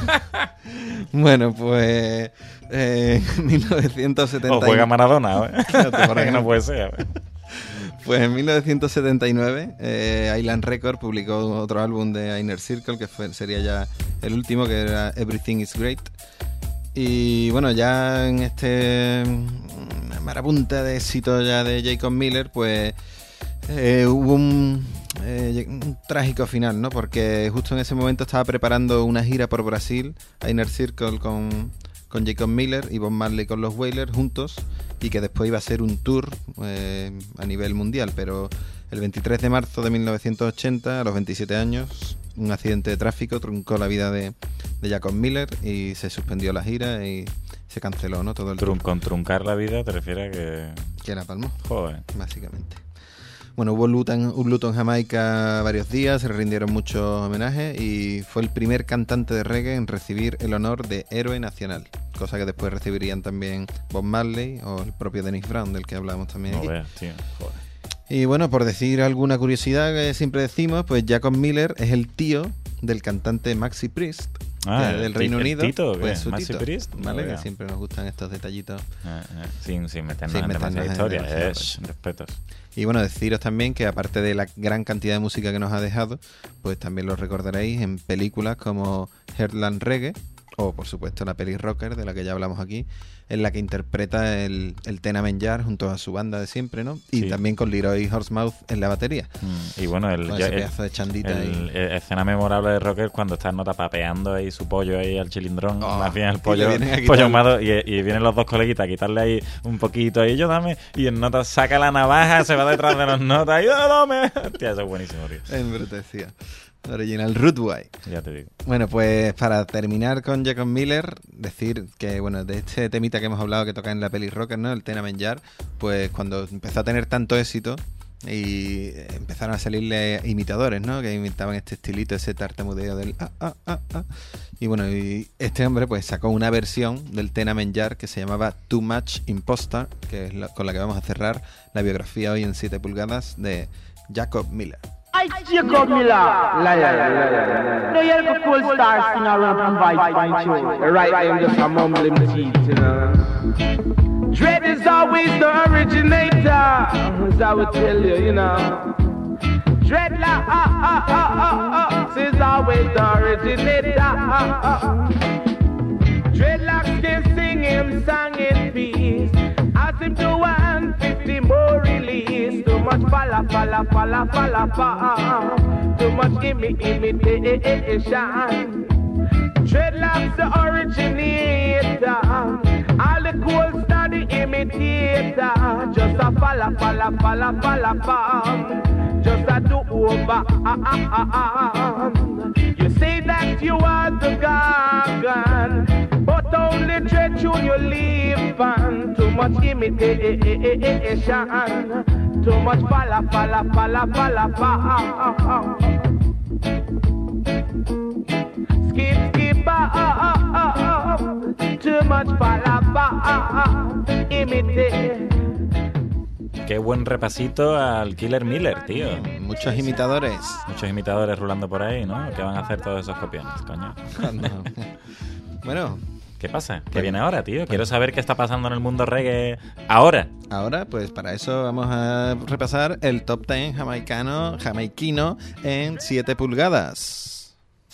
Bueno, pues eh, en mil novecientos setenta o juega Maradona, ¿eh? Claro, por no puede ser. ¿eh? Pues en mil novecientos setenta y nueve eh, Island Records publicó otro álbum de Inner Circle, que fue, sería ya el último, que era Everything is Great. Y bueno, ya en este marapunta de éxito ya de Jacob Miller, pues eh, hubo un, eh, un trágico final, ¿no? Porque justo en ese momento estaba preparando una gira por Brasil, Inner Circle con, con Jacob Miller y Bob Marley con los Wailers juntos, y que después iba a ser un tour eh, a nivel mundial, pero El veintitrés de marzo de mil novecientos ochenta, a los veintisiete años, un accidente de tráfico truncó la vida de, de Jacob Miller y se suspendió la gira y se canceló, ¿no? Todo el Trun, con truncar la vida te refieres a que... Que la palmó. Joder. Básicamente. Bueno, hubo luto en, un luto en Jamaica varios días, se le rindieron muchos homenajes y fue el primer cantante de reggae en recibir el honor de héroe nacional, cosa que después recibirían también Bob Marley o el propio Dennis Brown, del que hablamos también No aquí. veas, tío. Joder. Y bueno, por decir alguna curiosidad que siempre decimos, pues Jacob Miller es el tío del cantante Maxi Priest, Ah, de- del el Reino ti- el Unido. Tito, ¿o qué? Pues su Maxi tito, Priest, no ¿vale? Que vea. siempre nos gustan estos detallitos. Eh, eh, sin, sin meternos Sin en meternos demasiada en historia. demasiado, Eh, shh, respetos. Y bueno, deciros también que aparte de la gran cantidad de música que nos ha dejado, pues también lo recordaréis en películas como Heartland Reggae, o por supuesto la peli Rocker, de la que ya hablamos aquí, en la que interpreta el, el Tenement Jar junto a su banda de siempre, ¿no? Y Sí. también con Leroy Horsemouth en la batería. Mm, y bueno, el, Con ya- ese el- pedazo de chandita el- ahí. el- escena memorable de Rocker cuando está en nota papeando ahí su pollo ahí al chilindrón, Oh, más bien el y pollo, le vienen a quitar- pollo ahumado, y, y vienen los dos coleguitas a quitarle ahí un poquito ahí, yo dame, y en nota saca la navaja, se va detrás de los notas y yo dame. Hostia, eso es buenísimo, tío. Embrutecía. Original Rootway. Ya te digo. Bueno, pues para terminar con Jacob Miller, decir que, bueno, de este temita que hemos hablado que toca en la peli Rocker, ¿no? El Tenement Jar, pues cuando empezó a tener tanto éxito y empezaron a salirle imitadores, ¿no? Que imitaban este estilito, ese tartamudeo del ah, ah, ah, ah. Y bueno, y este hombre pues sacó una versión del Tenement Jar que se llamaba Too Much Imposter, que es la- con la que vamos a cerrar la biografía hoy en siete pulgadas de Jacob Miller. I Jacob Miller, liar, liar. No, you're the cool star singer run from Vice Point Show. Right, I'm just a mumbling teeth, you know. Dread is always the originator, as I would tell you, you know. Dreadlock ah, ah, ah, ah, ah, is always the originator. Ah, ah, ah. Dreadlocks can sing him song in peace. Ask him to one fifty more release. Too much falla, falla, falla, falla, falla. Too much imi, imitation. Dreadlocks the originator. All the cool star the imitator. Just a falla, falla, falla, falla, falla. Just a do over. Ah, ah, ah, ah. You say that you are the gargan, but only dread tune you leave on. Too much imitation, too much falla, falla, falla, falla, falla. Skip, skip, ah, too much falla, falla, imitate. Qué buen repasito al Killer Miller, tío. Muchos imitadores. Muchos imitadores rulando por ahí, ¿no? ¿Qué van a hacer todos esos copiones, coño? No. Bueno. ¿Qué pasa? ¿Qué viene ahora, tío? Quiero saber qué está pasando en el mundo reggae ahora. Ahora, pues para eso vamos a repasar el top ten jamaicano, jamaiquino en siete pulgadas.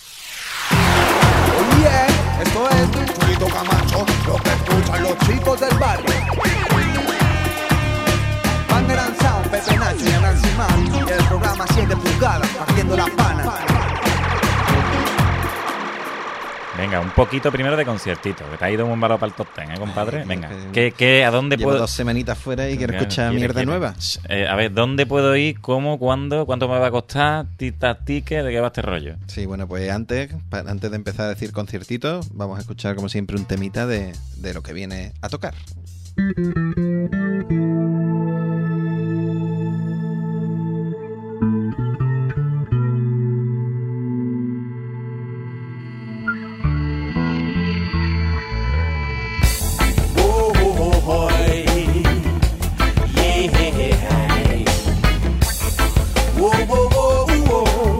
Yeah, esto es Chulito Camacho, lo que escuchan los chicos del barrio. Banderan Sound, Pepe Nacho y Nancy Man, el programa siete pulgadas, partiendo la pana. Venga, un poquito primero de conciertito, que te ha ido un balón para el top ten, ¿eh, compadre? Venga, ¿qué, qué, ¿a dónde Llevo puedo...? dos semanitas fuera y quiero Venga, escuchar quiere, mierda quiere. nueva. Eh, a ver, ¿dónde puedo ir? ¿Cómo? ¿Cuándo? ¿Cuánto me va a costar? ¿Tita tique? ¿De qué va este rollo? Sí, bueno, pues antes, pa- antes de empezar a decir conciertitos, vamos a escuchar como siempre un temita de, de lo que viene a tocar. Oh, oh, oh, boy. Yeah. Whoa, whoa, whoa, whoa.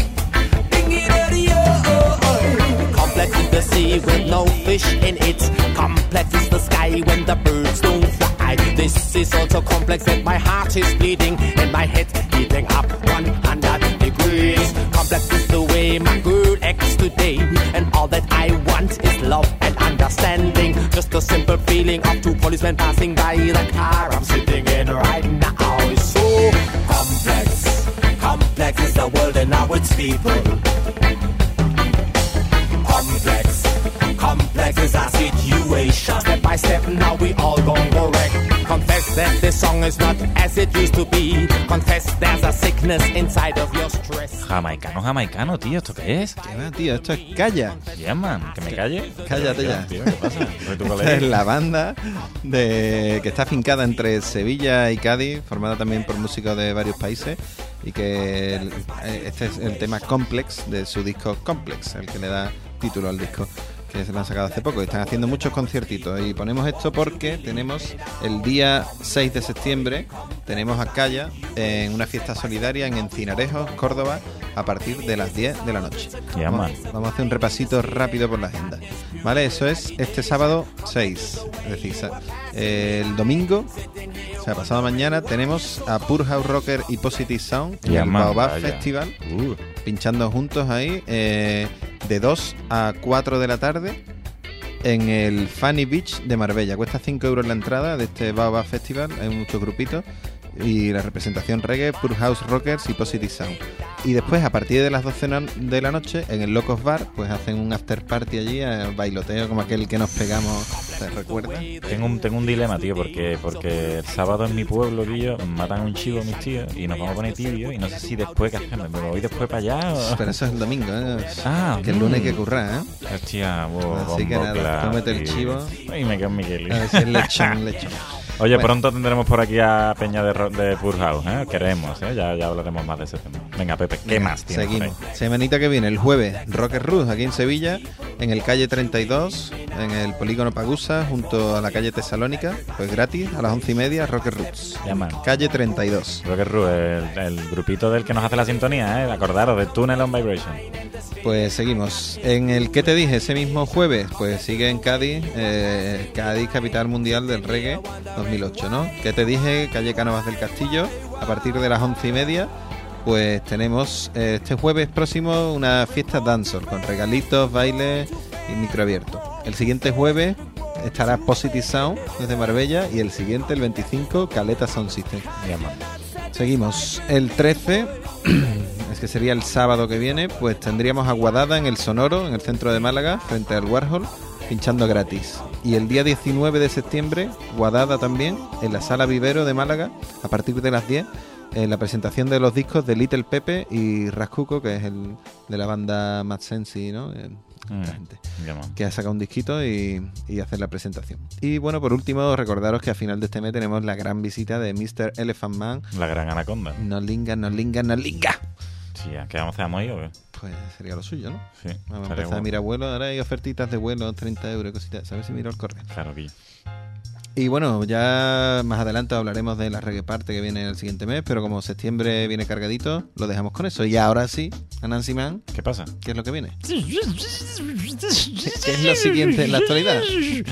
Ding-a-dee-oh. Complex is the sea with no fish in it. Complex is the sky when the birds don't fly. This is also complex that my heart is bleeding and my head heating up one hundred degrees. Complex is the way my girl acts today, and all that I want is love and understanding. Just a simple feeling of two policemen passing by the car I'm sitting in right now. It's so complex. Complex is the world and now its people. Complex. Complex is our situation. Step by step now we all gon' go wreck. Confess that this This song is not as it used to be. Confess there's a sickness inside of your stress. Jamaicano, jamaicano, tío, ¿esto qué es? ¿Qué va, tío? Esto es Calla. Yeah, man, que me calle. Cállate ya. Tío, ¿qué pasa? Esta es la banda de que está afincada entre Sevilla y Cádiz, formada también por músicos de varios países, y que el, este es el tema Complex de su disco Complex, el que le da título al disco, que se lo han sacado hace poco. Están haciendo muchos conciertitos y ponemos esto porque tenemos el día seis de septiembre, tenemos a Calla en una fiesta solidaria en Encinarejo, Córdoba, a partir de las diez de la noche. Yeah, vamos, vamos a hacer un repasito rápido por la agenda. Vale, eso es este sábado seis, es decir, eh, el domingo, o sea, pasado mañana, tenemos a Pure House Rocker y Positive Sound en Yeah, el man, Baobab vaya. Festival, Uh. pinchando juntos ahí, eh, de dos a cuatro de la tarde en el Funny Beach de Marbella. Cuesta cinco euros la entrada de este Baobab Festival, hay muchos grupitos, y la representación reggae, Pure House Rockers y Positive Sound. Y después, a partir de las doce de la noche, en el Locos Bar, pues hacen un after party allí, eh, bailoteo como aquel que nos pegamos, ¿te recuerdas? Tengo un, tengo un dilema, tío, porque porque el sábado en mi pueblo, tío, matan un chivo mis tíos y nos vamos a poner tibio y no sé si después qué hacemos, ¿me voy después para allá o...? Pero eso es el domingo, ¿eh? Ah, que el lunes hay mm. que currar, ¿eh? Hostia, wow, Así que nada, claro, cómete el tío. chivo. Y me quedo en Miguel. A ver si es lechón, lechón. Oye, Bueno. pronto tendremos por aquí a Peña de, Ro- de Pure House, ¿eh? Queremos, ¿eh? Ya, ya hablaremos más de ese tema. Venga, Pepe, ¿qué Venga, más tienes por seguimos. ahí? Semanita que viene, el jueves, Rocker Roots, aquí en Sevilla, en el calle treinta y dos, en el polígono Pagusa, junto a la calle Tesalónica, pues gratis, a las once y media, Rocker Roots. Llaman. Calle treinta y dos. Rocker Ru, el, el grupito del que nos hace la sintonía, ¿eh? Acordaros de Tunnel on Vibration. Pues seguimos. En el que te dije ese mismo jueves, pues sigue en Cádiz, eh, Cádiz, capital mundial del reggae dos mil ocho, ¿no? Que te dije, calle Cánovas del Castillo, a partir de las once y media, pues tenemos eh, este jueves próximo una fiesta dancehall con regalitos, bailes y micro abierto. El siguiente jueves estará Positive Sound desde Marbella y el siguiente, el veinticinco, Caleta Sound System. Llaman. Seguimos. El trece, es que sería el sábado que viene, pues tendríamos a Guadada en el Sonoro, en el centro de Málaga, frente al Warhol, pinchando gratis. Y el día diecinueve de septiembre, Guadada también, en la Sala Vivero de Málaga, a partir de las diez, en la presentación de los discos de Little Pepe y Rascuco, que es el de la banda Mad Sensi, ¿no? Eh, Mm, esta gente, llaman. que ha sacado un disquito y, y hacer la presentación. Y bueno, por último, recordaros que a final de este mes tenemos la gran visita de mister Elephant Man. La gran anaconda. No linga, no linga, no linga. Sí, ¿qué vamos a hacer ahí o qué? Pues sería lo suyo, ¿no? Sí, Vamos a estaría empezar a guapo. mirar vuelos. Ahora hay ofertitas de vuelo, treinta euros y cositas. A ver si miro el correo. Claro que Y bueno, ya más adelante hablaremos de la reggae parte que viene el siguiente mes, pero como septiembre viene cargadito, lo dejamos con eso. Y ahora sí, a Nancy Man. ¿Qué pasa? ¿Qué es lo que viene? ¿Qué es lo siguiente en la actualidad?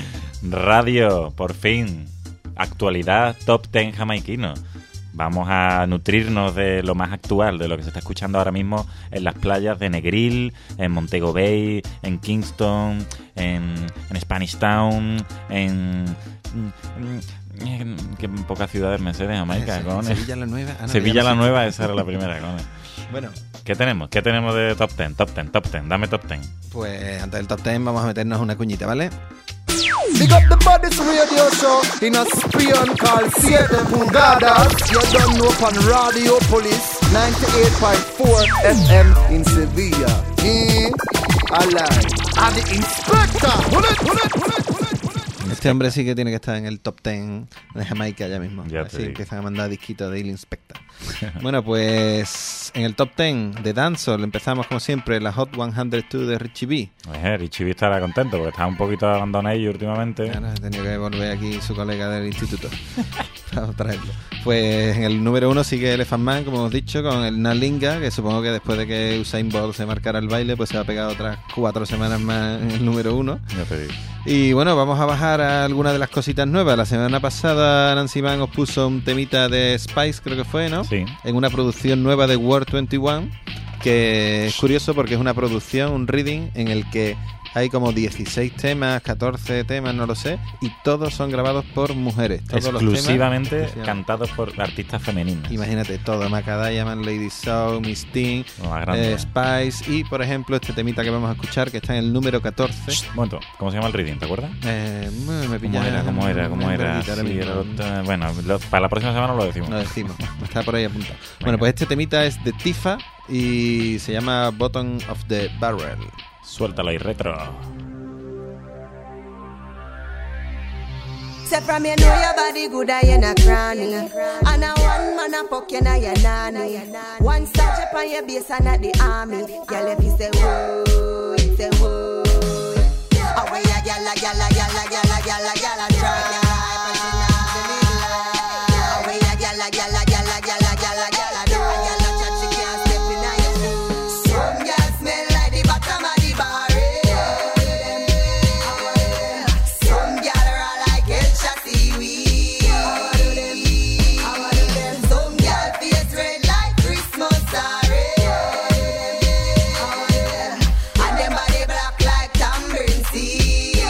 Radio, por fin. Actualidad Top diez jamaiquino. Vamos a nutrirnos de lo más actual, de lo que se está escuchando ahora mismo en las playas de Negril, en Montego Bay, en Kingston, en, en Spanish Town, en... en que pocas ciudades me sé de Jamaica, con Sevilla la Nueva. Ah, no, Sevilla ya la no sé. Nueva, esa era la primera, con Bueno, ¿qué tenemos? ¿Qué tenemos de Top diez? Top diez, Top diez, dame Top diez. pues antes del top diez vamos a meternos una cuñita, ¿vale? Big up the Bodies Radio Show in a spion called siete pulgadas. You don't know upon Radio Police ninety-eight point four F M in Sevilla. Mm, alive. And the inspector. Pull it, pull it, pull it, pull it. Este hombre sí que tiene que estar en el top diez de Jamaica ya mismo. Ya te Así digo. empiezan a mandar disquitos de Il Inspector. Bueno, pues en el top diez de Dancehall empezamos como siempre la Hot ciento dos de Richie B. Eh, Richie B estará contento porque está un poquito abandonado últimamente. Claro, he tenido que volver aquí su colega del instituto para traerlo. Pues en el número uno sigue Elephant Man, como hemos dicho, con el Nalinga, que supongo que después de que Usain Bolt se marcara el baile, pues se va a pegar otras cuatro semanas más en el número uno. Ya te digo. Y bueno, vamos a bajar a algunas de las cositas nuevas. La semana pasada Nancy Man os puso un temita de Spice, creo que fue, ¿no? Sí. En una producción nueva de World veintiuno, que es curioso porque es una producción, un reading, en el que hay como dieciséis temas, catorce temas, no lo sé, y todos son grabados por mujeres. Todos exclusivamente los temas, cantados por artistas femeninas. Imagínate, todo, Maca Diamond, Lady Soul, Miss Teen, eh, Spice, y por ejemplo este temita que vamos a escuchar, que está en el número catorce. Un momento, ¿cómo se llama el reading? ¿Te acuerdas? Eh, me ¿Cómo era? ¿Cómo era? ¿Cómo era? Sí, era bueno, lo, para la próxima semana lo decimos. Lo decimos, está por ahí apuntado. Venga. Bueno, pues este temita es de Tifa y se llama Bottom of the Barrel. Suéltalo y retro. Say from you know your body good and you not cranny. And a one man a poke you na your nanny. One star chip on your base and at the army. Girl if you say whoa, you say whoa. Oh where ya gyal a gyal a gyal a gyal a gyal a gyal a try. Oh where ya gyal a gyal a gyal a gyal a gyal a gyal a do. Gyal a chat she can't step in on your shoes. Some gyal smell like the bottom of the barrel. Some gyal are like extra seaweed. Some gyal face red like Christmas orange. And them body black like tambourine seed.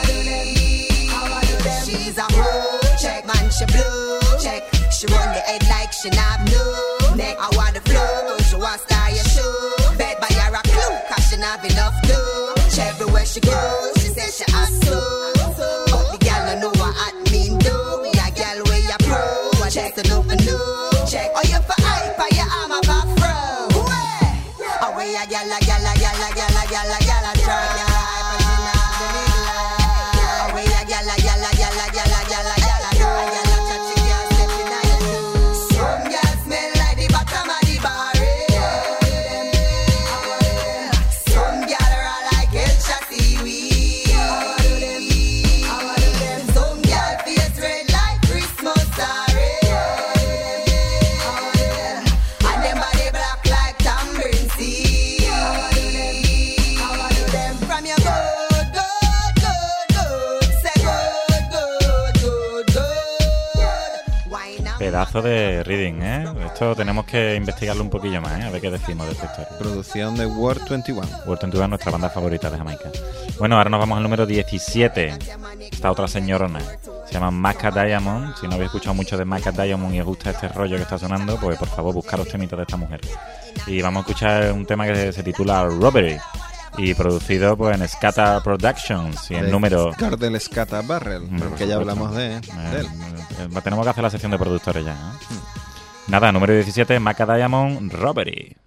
She's a hoe, check man she blue, check. She run the head like she not blue. Neck I want the flow, she want star your shoe. Bed by her a clue, cause she not enough do. Check everywhere she goes, she says she has so. But the gal no know what I mean do. We a gal where you pro, what check to know for new. Check, oh you for hype, or your arm up a fro. Oh where ya gal a gal a gal a gal a gal a gal a try. Oh where ya gal a gal a gal a gal a gal a gal a do. Gal a chat she can't step in on your shoes. Some gal smell like the bottom of the barrel. Some gal are like extra seaweed. Some gal face red like Christmas orange. And them body black like tambourine seed. From your good, good, good, good, say good, good, good, good. Why not? Pedazo de reading, ¿eh? Esto tenemos que investigarlo un poquillo más, ¿eh? A ver qué decimos de esta historia. Producción de World veintiuno. World veintiuno es nuestra banda favorita de Jamaica. Bueno, ahora nos vamos al número diecisiete. Esta otra señorona. Se llama Maca Diamond. Si no habéis escuchado mucho de Maca Diamond y os gusta este rollo que está sonando, pues por favor buscaros temitas de esta mujer. Y vamos a escuchar un tema que se titula Robbery. Y producido pues en Scata Productions. Y el De número... Cardell Scata Barrel, Hombre, por que ya supuesto. hablamos de, de Eh, él. eh, tenemos que hacer la sección de productores ya, ¿eh? Nada, número diecisiete, Maca Diamond, Robbery.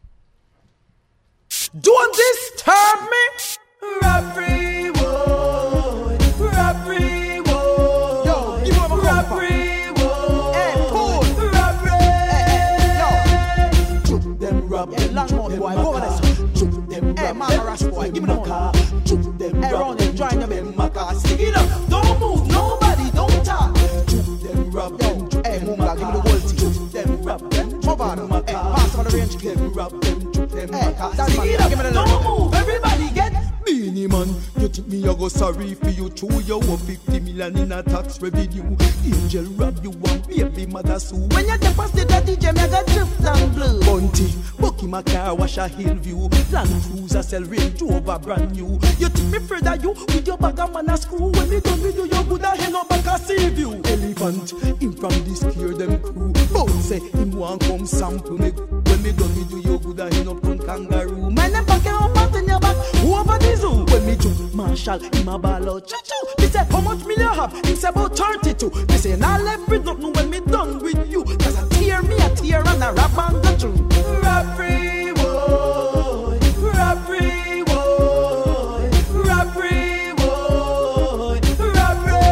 Don't disturb me. Robbery, whoa. Robbery, whoa. Yo, give him a robbery, whoa. Hey, cool. Robbery. Yo, Choop them, rob them, long choop mouth them, boy, maca. go over there. Choop them, Hey, rob man, them, rush choop boy, them, give me the maca. Choop them, Hey, rob round them, them, join choop them in. them, maca. Stick it up. Don't move, nobody, don't talk. Choop them, rob them, choop Hey, them, Munga, give me the maca. whole thing. Choop them, rob them, choop Move on. them, Hey, maca. pass on the range. Choop them, rob them, choop them, Hey, maca. that's Stick man. it up. Give me the Don't Don't move, everybody get. Beanie man, you think me I go sorry for you? Chew you owe fifty million in a tax revenue. Angel rob you one baby mother sue. When you deposit the D J, me got drift and blue. Bunty, Bucky my car wash a Hillview. Land Cruiser sell Range Rover brand new. You think me afraid of you with your bag of man a screw? When me done with you, you woulda hang up back a save you. Elephant, him from this clear them crew. Bones say him want come sample me. When me done with you, you woulda hang up on kangaroo. Man, them back up out in your back. Over the zoo. When me jump, Marshall, him a ball out. Choo-choo. Me say, how much me you have? It's about thirty-two. Me say, now left with nothing when me done with you. Cause I tear me a tear and a rap and the truth. Robbery, boy. Robbery, boy. Robbery, boy. Robbery.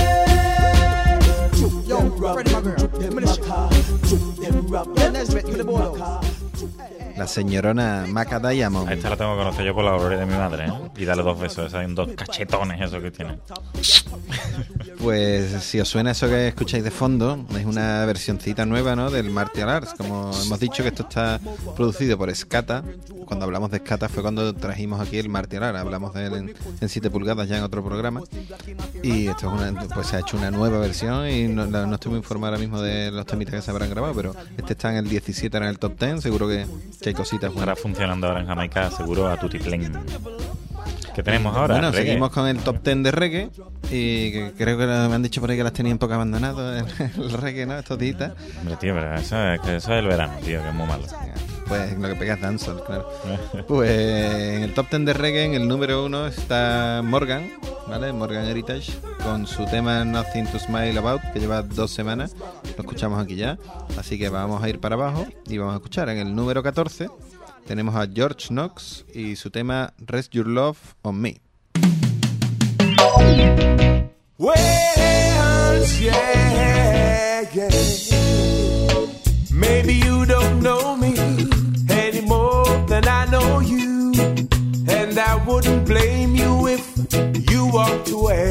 Yo, Freddie McGurk. Give me the shit. Choop them, rob Yo, them, Nesbitt, give me the ball out. La señorona Maca Diamond. A esta la tengo que conocer yo por la gloria de mi madre, ¿eh? Y darle dos besos, esos hay dos cachetones esos que tiene. Pues si os suena eso que escucháis de fondo, es una versioncita nueva, ¿no? Del Martial Arts. Como hemos dicho que esto está producido por Scata. Cuando hablamos de Scata fue cuando trajimos aquí el Martial Arts. Hablamos de él en, en siete pulgadas ya en otro programa. Y esto es una, pues se ha hecho una nueva versión y no, no estoy muy informado ahora mismo de los temitas que se habrán grabado, pero este está en el diecisiete, en el top diez. Seguro que, que hay cositas buenas. Estará funcionando ahora en Jamaica, seguro a tutiplén. ¿Qué tenemos ahora? Bueno, reggae. seguimos con el top ten de reggae. Y que creo que me han dicho por ahí que las tenía un poco abandonado el, el reggae, ¿no? Estos días. Hombre, tío, pero eso es, que eso es el verano, tío, que es muy malo. Pues lo que pega es dancehall, claro. Pues en el top ten de reggae, en el número uno está Morgan, ¿vale? Morgan Heritage, con su tema Nothing to Smile About, que lleva dos semanas. Lo escuchamos aquí ya. Así que vamos a ir para abajo y vamos a escuchar. En el número catorce tenemos a George Knox y su tema Rest Your Love on Me. Well, yeah, yeah. Maybe you don't know me any more than I know you, and I wouldn't blame you if you walked away.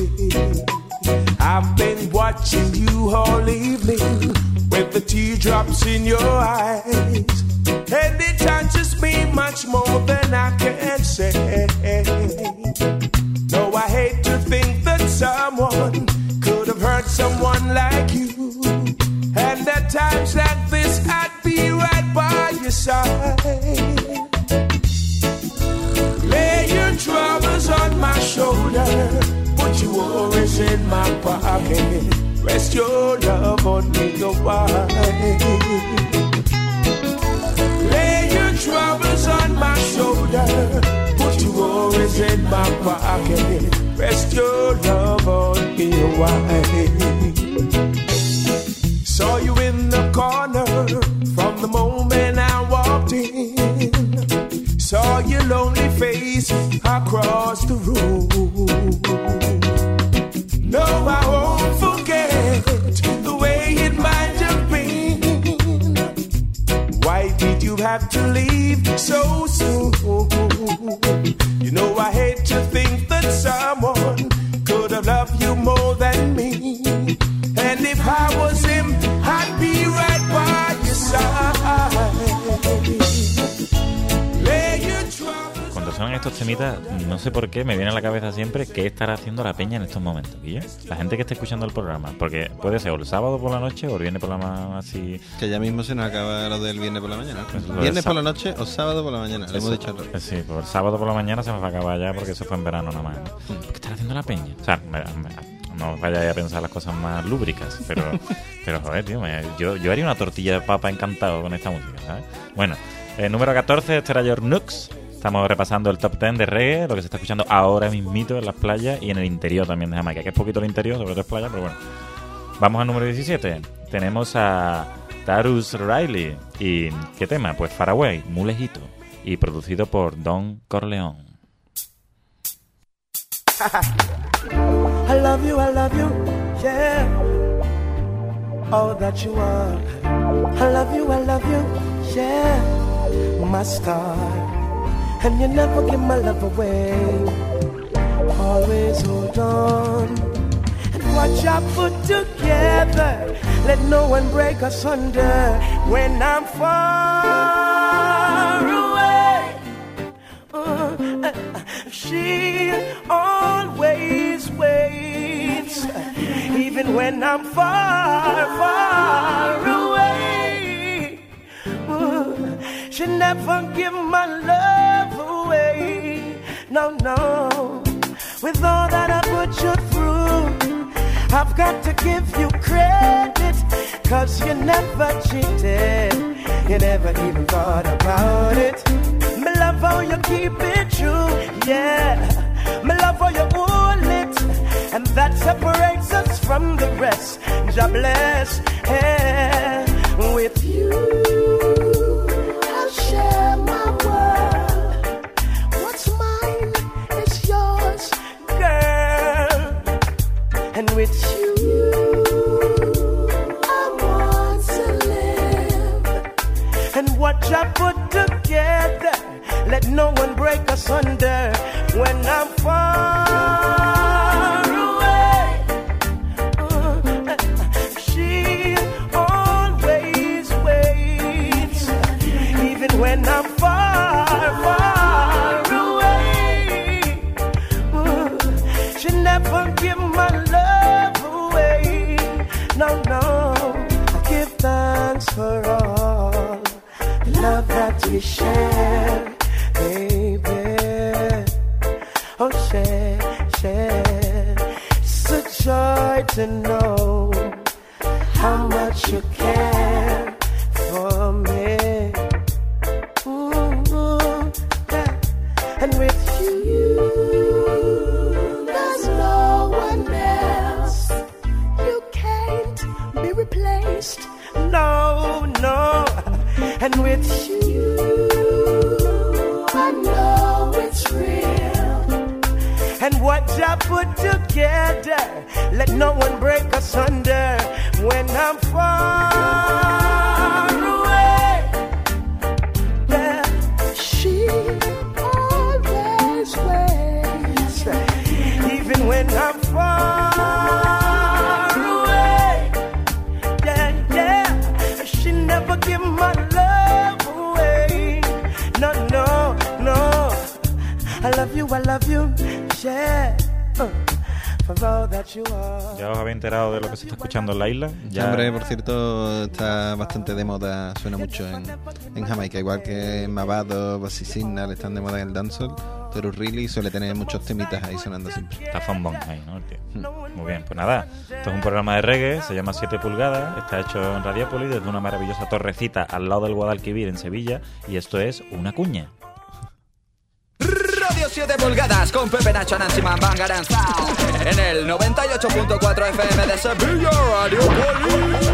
I've been watching you all evening with the teardrops in your eyes, and it touches me much more than I can say. No, I hate to think that someone could have hurt someone like you, and at times like this I'd be right by your side. Lay your troubles on my shoulder, put your worries in my pocket, rest your love on me, go wide. Lay your troubles on my shoulder, put your worries in my pocket, rest your love on me, why? Saw you in the corner from the moment I walked in. Saw your lonely face across the room. No, I won't forget the way it might have been. Why did you have to leave so soon? You know I hate to think that someone could have loved you more than me. And if I was him, I'd be right by your side. Lay your troubles. Cuando son estos temitas, no sé por qué me viene a la cabeza siempre qué estará haciendo la peña en estos momentos, ¿Guille? La gente que esté escuchando el programa, porque puede ser o el sábado por la noche o el viernes por la mañana, así. Que ya mismo se nos acaba lo del viernes por la mañana. Pues Viernes por la noche o sábado por la mañana, le hemos dicho. Sí, por el sábado por la mañana se nos va a acabar ya porque eso fue en verano nada más, ¿no? ¿Qué estará haciendo la peña? O sea, me, me, no vayáis a pensar las cosas más lúbricas, pero, pero joder, tío, me, yo, yo haría una tortilla de papa encantado con esta música, ¿sabes? Bueno, el número catorce, este era George Knox. Estamos repasando el top ten de reggae, lo que se está escuchando ahora mismito en las playas y en el interior también de Jamaica, que es poquito el interior, sobre todo es playa, pero bueno. Vamos al número diecisiete. Tenemos a Tarrus Riley. ¿Y qué tema? Pues Far Away, muy lejito, y producido por Don Corleone. I love you, I love you, yeah. All that you are. I love you, I love you, yeah. My star. And you never give my love away. Always hold on. And watch I put together. Let no one break us under. When I'm far away, uh, uh, she always waits. Even when I'm far, far away, uh, she never give my love away. No, no. With all that I put you through, I've got to give you credit, 'cause you never cheated. You never even thought about it. Me love how you keep it true, yeah. Me love how you hold it, and that separates us from the rest. God bless, yeah. With you I'll share my world. What's mine is yours, girl. And with you I want to live. And what I put together, let no one break us under. When I'm far away, uh, she always waits. Even when I'm far, far away, uh, she never give my love away. No, no, I give thanks for all the love that we share, baby. share, share. It's a joy to know how much you care for me. Ooh, yeah. And with you, there's no one else. You can't be replaced. No, no. And with you, I know it's real. And what I put together, let no one break asunder. When I'm far away, yeah, she always waits. Even when I'm far away, yeah, yeah, she never give my love away. No, no, no. I love you, I love you, yeah. Uh. ¿Ya os habéis enterado de lo que se está escuchando en la isla? Ya... Hombre, por cierto, está bastante de moda, suena mucho en, en Jamaica, igual que Mavado, Bassy Signal están de moda en el dancehall, pero Really suele tener muchos temitas ahí sonando siempre. Está fambón ahí, ¿no, tío? Hmm. Muy bien, pues nada, esto es un programa de reggae, se llama siete pulgadas, está hecho en Radiópolis desde una maravillosa torrecita al lado del Guadalquivir en Sevilla, y esto es Una Cuña. Radio siete pulgadas con Pepe Nacho, Nancy Man, Bangaran Sound en el noventa y ocho punto cuatro F M de Sevilla, Radio Police.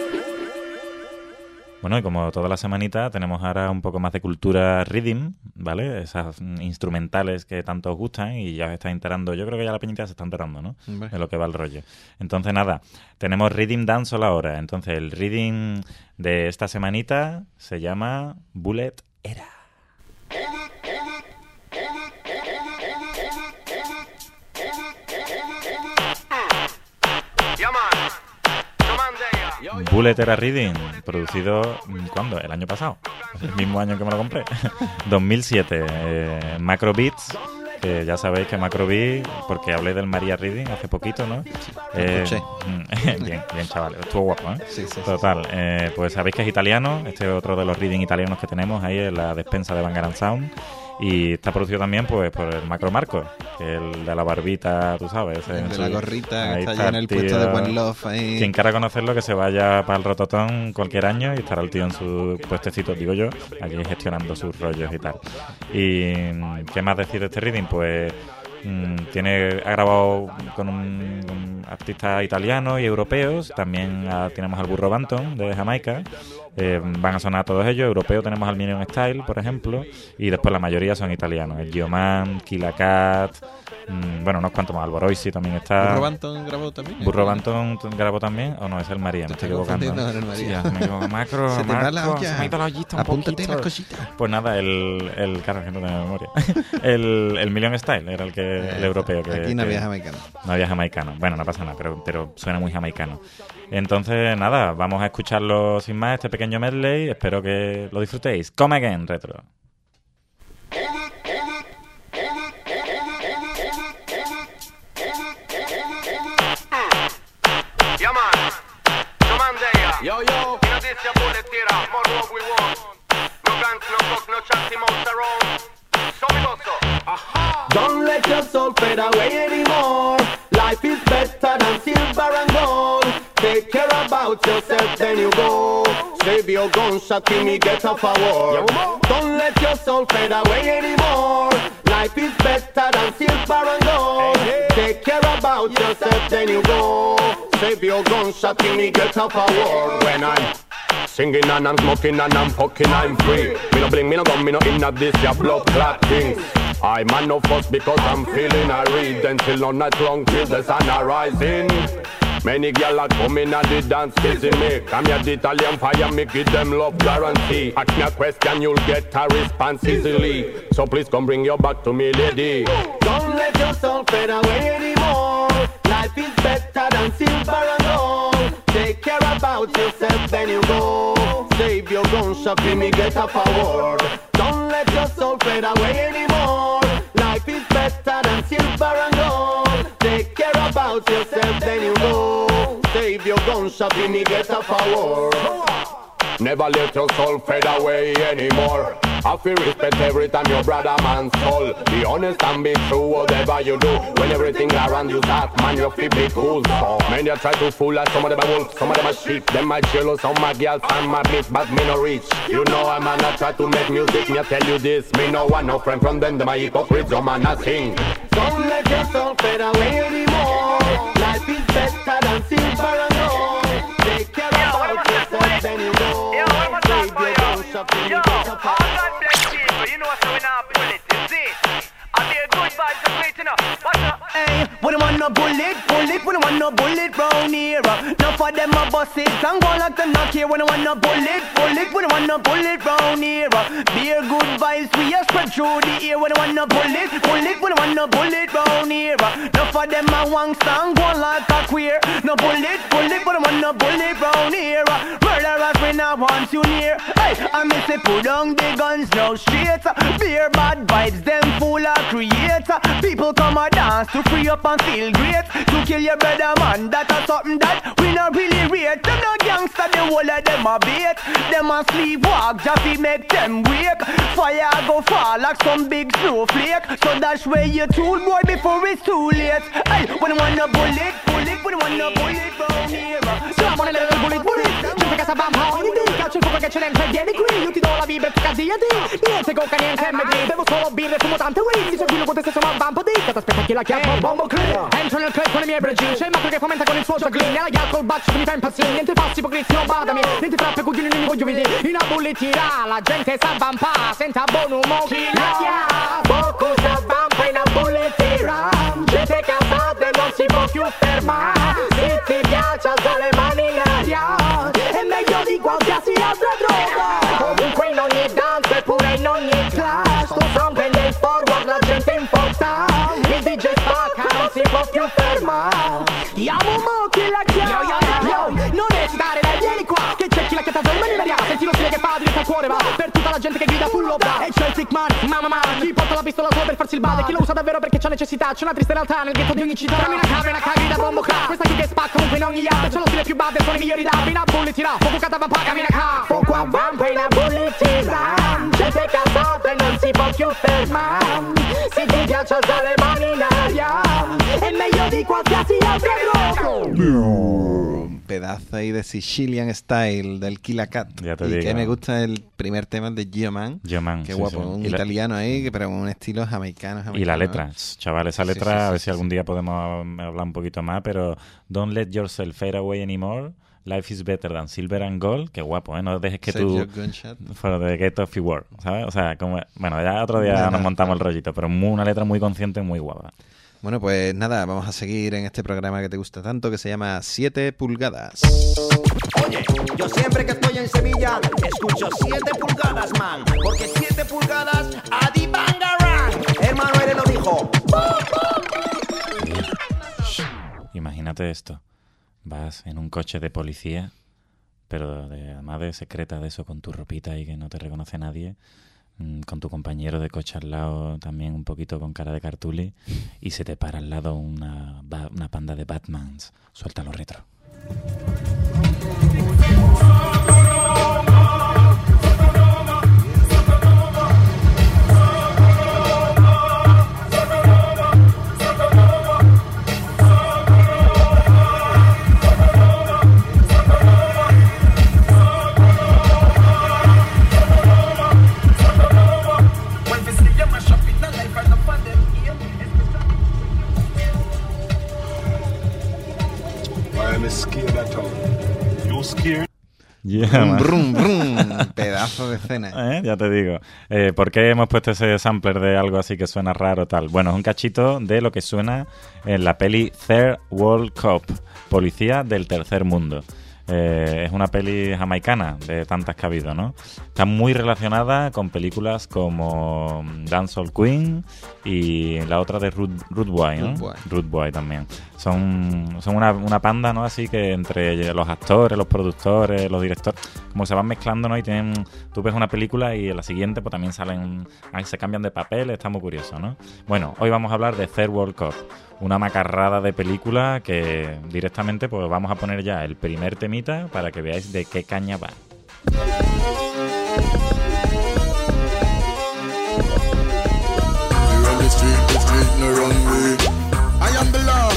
Bueno, y como toda la semanita tenemos ahora un poco más de cultura rhythm, ¿vale? Esas instrumentales que tanto os gustan y ya os estáis enterando. Yo creo que ya la peñita se está enterando, ¿no? Hombre. De lo que va el rollo. Entonces, nada, tenemos Rhythm Dancehall ahora. Entonces, el rhythm de esta semanita se llama Bullet Era. Bullet Era Reading, producido, ¿cuándo? El año pasado, el mismo año que me lo compré, dos mil siete, eh, Macro Beats, que ya sabéis que Macro Beats, porque hablé del María Reading hace poquito, ¿no? Sí, eh, bien, bien, chaval, estuvo guapo, ¿eh? Sí, sí, Total, eh, pues sabéis que es italiano, este es otro de los Reading italianos que tenemos ahí en la despensa de Bangaran Sound. Y está producido también pues por el Macro Marco, que es el de la barbita, tú sabes. El de su, la gorrita, que está, está allí en el tío, puesto de One Love. Ahí. Quien quiera conocerlo, que se vaya para el Rototón cualquier año y estará el tío en su puestecito, digo yo, aquí gestionando sus rollos y tal. Y ¿qué más decir de este reading? Pues mm, tiene ha grabado con un, un artistas italianos y europeos. También ah, tenemos al Burro Banton de Jamaica. Eh, van a sonar todos ellos. Europeos tenemos al Minion Style, por ejemplo, y después la mayoría son italianos. El Geoman, Killa Cat, mmm, bueno, unos cuantos más. Alboroisi también está. ¿Burro Banton grabó también? ¿Burro Banton grabó también? ¿O no? Es el María, me estoy equivocando. No, el María. Sí, me equivoco. Macro, se te Marco, va la olla. Se me ha ido la ollita un Apúntate poquito. las cositas. Pues nada, el, el claro, que no tengo memoria. el, el Million Style era el que eh, el europeo. Que, aquí no que, había jamaicano. No había jamaicano. Bueno, no pasa nada, pero, pero suena muy jamaicano. Entonces, nada, vamos a escucharlo sin más, este pequeño medley. Espero que lo disfrutéis. Come Again, Retro. Yeah, man. No man there. Yo, yo. You know this your bullet theater. More what we want. No guns, no fuck, no chancy mouths around. So we go so. Aha. Don't let your soul fade away anymore. Life is better than silver and gold. Take care about yourself, then you go. Save your gunshot, give me get off a war. Don't let your soul fade away anymore. Life is better than silver and gold. Take care about yourself, then you go. Save your gunshot, give me get off a war. When I'm singing and I'm smoking and I'm fucking, I'm free. Me no bling, me no gun, me no in of this, ya blood clot things. I man no fuss because I'm feeling I read until all night long till the sun are rising. Many gyal are coming and the dance kissing me. Come here the Italian fire, me give them love guarantee. Ask me a question, you'll get a response easily. So please come bring your back to me, lady. Don't let your soul fade away anymore. Life is better than silver and gold. Take care about yourself, then you go. Save your gunshot, give me get up a word. Don't let your soul fade away anymore. Life is better than silver and gold. Take care about yourself, then you go. Save your gunshot, give me get up a word. Never let your soul fade away anymore. I feel respect every time your brother man's soul. Be honest and be true, whatever you do. When everything around you start, man, you feel be cool. So, man, you try to fool us, some of them are wolves, some of them are sheep. Them my jealous, some my girls and my bitch, but me no reach. You know I'm man, I try to make music, me I tell you this. Me no want no friend from them, them my hypocrites, some man I sing. Don't let your soul fade away anymore. Life is better than silver and gold. Take care about yourself, then you know. Save your ghost up in the ghost of God bless people, you know what's going on with it, you see? I'll be a good vibes, a great enough. What's up? Hey, we don't want no bullet, bullet, we don't want no bullet round here. Enough of them a bust it and go like a knock here. We don't want no bullet, bullet, we don't want no bullet round here. Be a good vibes, we a spread through the air. We don't want no bullet, bullet, we don't want no bullet round here. Enough of them a wang stand go like a queer. No bullet, bullet, we don't want no bullet round here. Murderers we not want you near. Hey, I miss it, put down the guns now straight. Beer bad vibes, them full of creator. People come a dance to free up and feel great. To kill your brother man, that a something that we not really rate. Them no gangster, the whole of them a bait. Them a sleepwalk, just to make them wake. Fire go fall like some big snowflake. So that's where you tool boy before it's too late. Hey, we don't want no bullet, bullet, we don't want no bullet round here. Come on a little bullet, bullet. Gente che sa bamba ogni dì, calcio il fuoco che ce l'entra e vieni qui. Io ti do la vibra più casina di. Niente coca, niente M D. Bevo solo birre, fumo tante weed. Ti tranquillo con te stesso ma bambo di. Che t'aspetta chi la chiappa, bombo clear. Entro nel club con i miei bragi. C'è il matto che fomenta con il suo juggling. E la gal col baccio che mi fa impazzire. Niente passi, ipocrizia, non badami. Niente frappe, cugini, non mi voglio vedere. In a bulli tira, la gente sa vampa. Senta buon umo chi la chiappa. Poco sa vampa in a bulli tira. Gente cansata e non si può più fermare. Se ti piace alza le mani in aria. È meglio di qualsiasi altra droga. Comunque in ogni danza e pure in ogni class. Sto sound prende il forward, la gente importa. Il D J spacca, non si può più fermare. Diamo mo chi la chiama. Yo, yo, yo, non esitare, dai, vieni qua. Che c'è chi la chiama, non mi senti lo stile che fa, diventa il cuore, va. Per tutta la gente che grida full obra. E c'è il sick man, mamma mamma. Chi porta la pistola solo per farsi il bade. Chi lo usa davvero perché c'ha necessità. C'è una triste realtà nel ghetto di ogni città. Dammi una cava, una caga, da bombo clap. Questa chi che spacca comunque in ogni yard. C'è lo stile più bad e sono i migliori da. Mina bulli tira, fuoco cata vampa, camina ca. Fuoco a vampa in a bulli tira. Gente cansata e non si può più fermare. Se ti piace alza le mani in aria. È meglio di qualsiasi altra droga. Pedazo ahí de Sicilian Style del Killa Cat. Ya te y digo. que me gusta el primer tema de Geoman. Geoman, Qué sí, guapo, sí. un Y la- italiano ahí, que pero con un estilo jamaicano, jamaicano. Y la letra, chaval, esa Sí, letra, sí, sí, a ver sí, si algún día podemos hablar un poquito más, pero Don't let yourself fade away anymore. Life is better than silver and gold. Qué guapo, ¿eh? No dejes que Save tú... your gunshot. For the gate of your world, ¿sabes? O sea, como... Bueno, ya otro día Nada. nos montamos el rollito, pero muy, una letra muy consciente y muy guapa. Bueno, pues nada, vamos a seguir en este programa que te gusta tanto, que se llama siete pulgadas. Oye, yo siempre que estoy en Sevilla escucho siete pulgadas, man. Porque siete pulgadas, Adi Bangarang. Hermano, él lo dijo. Imagínate esto. Vas en un coche de policía, pero de, además de secreta de eso, con tu ropita y que no te reconoce nadie, mm, con tu compañero de coche al lado también un poquito con cara de cartuli, y se te para al lado una, ba- una panda de Batmans. Suéltalo retro. I'm scared at all. You scared? Yeah, Brum, man. brum, brum. Pedazo de escena. ¿Eh? Ya te digo. Eh, ¿Por qué hemos puesto ese sampler de algo así que suena raro tal? Bueno, es un cachito de lo que suena en la peli Third World Cop, Policía del Tercer Mundo. Eh, es una peli jamaicana de tantas que ha habido, ¿no? Está muy relacionada con películas como Dancehall Queen y la otra de Rude, Rude Boy, ¿no? Rude Boy. Rude Boy también. Son, son una, una panda, ¿no? Así que entre los actores, los productores, los directores, como se van mezclando, ¿no? Y tienen, tú ves una película y en la siguiente pues también salen, ahí se cambian de papel, está muy curioso, ¿no? Bueno, hoy vamos a hablar de Third World Cop, una macarrada de película que directamente pues vamos a poner ya el primer temita para que veáis de qué caña va. street, the street, no runway. I am the law.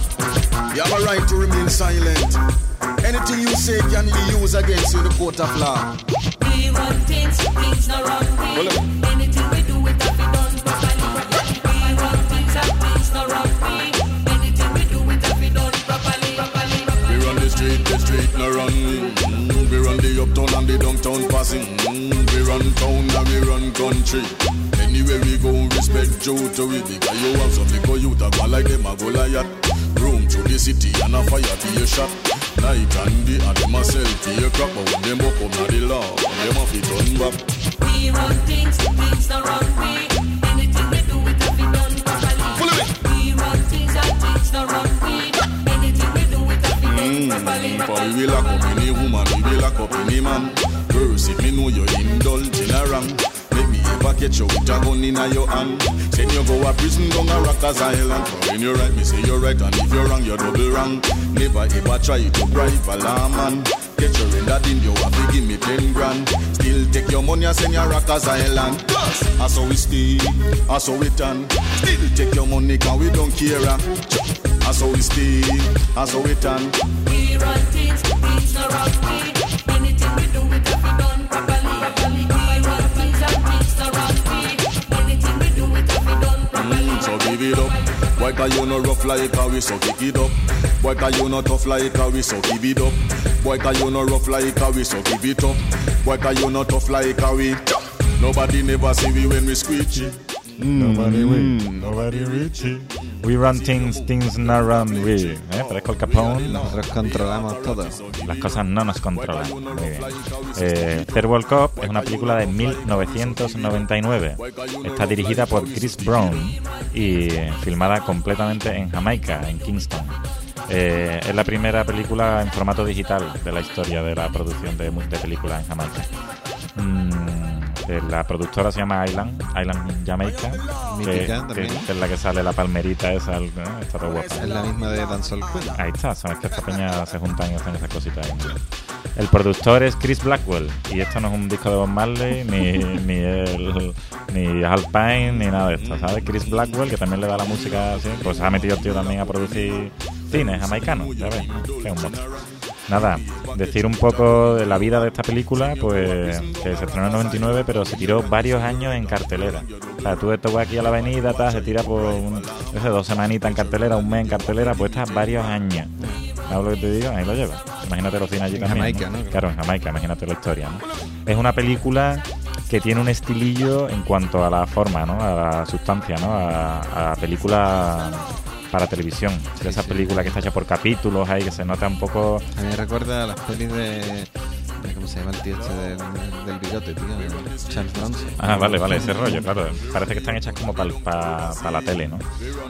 You have a right to remain silent. Anything you say can be used against you in the court of law. We run things, things no wrong way. Anything we do, it have be done properly. We run things and things no wrong way. Anything we do, it have be done properly. We run the street, the street no run. Mm, we run the uptown and the downtown passing. Mm, we run town and we run country. Anywhere we go, respect Joe to it. Because you have some little youth a go like them a Goliath. Roam through the city and a fire to your shop. Night and day and them a sell to your crop. But when them up up na the law, them a fit on back. We run things, things the wrong way. Anything we do, it have be done properly. We run things and things the wrong way. Anything we do, it have be done properly. For we will lock up any woman, we will lock up any man. First, if me know you indulge in a wrong, make me ever catch you with a gun in your hand. Send you go a prison, down a Rockers Island. For when you're right, me say you're right, and if you're wrong, you're double wrong. Never ever try to bribe a lawman. Get your in that in you have to give me ten grand. Still take your money and send your Rockers Island. Plus, that's how we stay, that's how we turn. Still take your money, cause we don't care. That's how we stay, that's how we turn. We run things, things the wrong way. Anything we do, it have be done properly. We run things and things the wrong way. Anything we do, it have be done properly. Mm, so give it up. Why can you no rough like how we so kick it up? Why can you no tough like how we so give it up? Why can you no rough like how we so give it up? Why can you no tough like how we jump? Nobody never see we when we screechy. Nobody win, nobody reach it. We run things, things no run we. ¿Eh? Parezco el Capone. Nosotros controlamos todo. Las cosas no nos controlan. Muy bien. Eh, Third World Cup es una película de mil novecientos noventa y nueve. Está dirigida por Chris Brown y eh, filmada completamente en Jamaica, en Kingston. Eh, es la primera película en formato digital de la historia de la producción de, de películas en Jamaica. Mm, eh, la productora se llama Island, Island Jamaica, que, que, que es la que sale la palmerita esa, el, ¿eh? Está todo guapa. Es la misma de Dancehall Queen. Ahí está, son es que esta peña se juntan y hacen esas cositas ahí. El productor es Chris Blackwell y esto no es un disco de Bob Marley ni, ni, el, ni Hal Pine ni nada de esto, ¿sabes? Chris Blackwell, que también le da la música así, pues se ha metido el tío también a producir cine jamaicano, ya ves, que es un monstruo. Nada, decir un poco de la vida de esta película, pues que se estrenó en noventa y nueve, pero se tiró varios años en cartelera. O sea, tú esto vas aquí a la avenida, tal, se tira por un, no sé, dos semanitas en cartelera, un mes en cartelera, pues está varios años. ¿Sabes lo que te digo? Ahí lo llevas. Imagínate los cines allí también. Jamaica, ¿no? Claro, en Jamaica, imagínate la historia, ¿no? Es una película que tiene un estilillo en cuanto a la forma, ¿no? A la sustancia, ¿no? A, a película para televisión, sí, de esas sí. películas que está hecha por capítulos ahí, que se nota un poco... A mí me recuerda a las pelis de... de ¿cómo se llama el tío este del, del bigote, tío? De Charles Bronson. Ah, vale, vale, ese rollo, claro. Parece que están hechas como para pa, pa la tele, ¿no?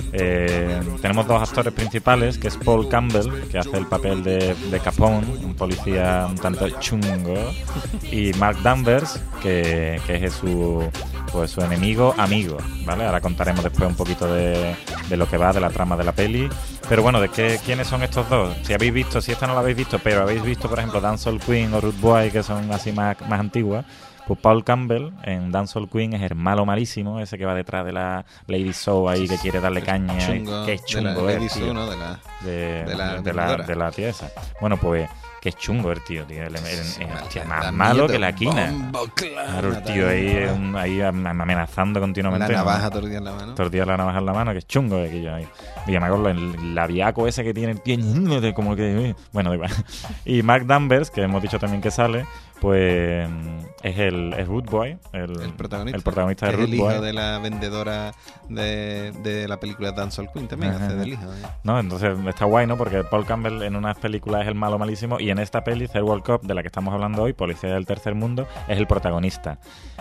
Eh, tenemos dos actores principales, que es Paul Campbell, que hace el papel de, de Capone, un policía un tanto chungo, y Mark Danvers, que, que es su... pues su enemigo amigo, ¿vale? Ahora contaremos después un poquito de, de lo que va, de la trama de la peli. Pero bueno, ¿de qué, quiénes son estos dos? Si habéis visto, si esta no la habéis visto, pero habéis visto, por ejemplo, Dancehall Queen o Rude Boy, que son así más, más antiguas, pues Paul Campbell en Dancehall Queen es el malo malísimo, ese que va detrás de la Lady Soul ahí, que quiere darle caña, chungo, que es chungo, de la eh, Lady tío, Soul, ¿no? De la, de, de la, de la, de la tía esa. Bueno, pues... que es chungo el tío, tío. El, el, el, el hostia, más malo que la quina. Bombo, claro, claro, el tío ahí, un, ahí amenazando continuamente. La navaja todo el día en la mano. Todo el día la navaja en la mano, que es chungo de aquello ahí. Y además con el labiaco ese que tiene el tío, como que... Bueno, da igual. Y Mark Danvers, que hemos dicho también que sale, pues es el es Rude Boy, el, el protagonista, el protagonista de es Rude el hijo Boy. de la vendedora de, de la película Dancehall Queen también, Ajá. hace del hijo. ¿eh? No, entonces está guay, ¿no? Porque Paul Campbell en unas películas es el malo malísimo y en esta peli, Third World Cup, de la que estamos hablando hoy, Policía del Tercer Mundo, es el protagonista.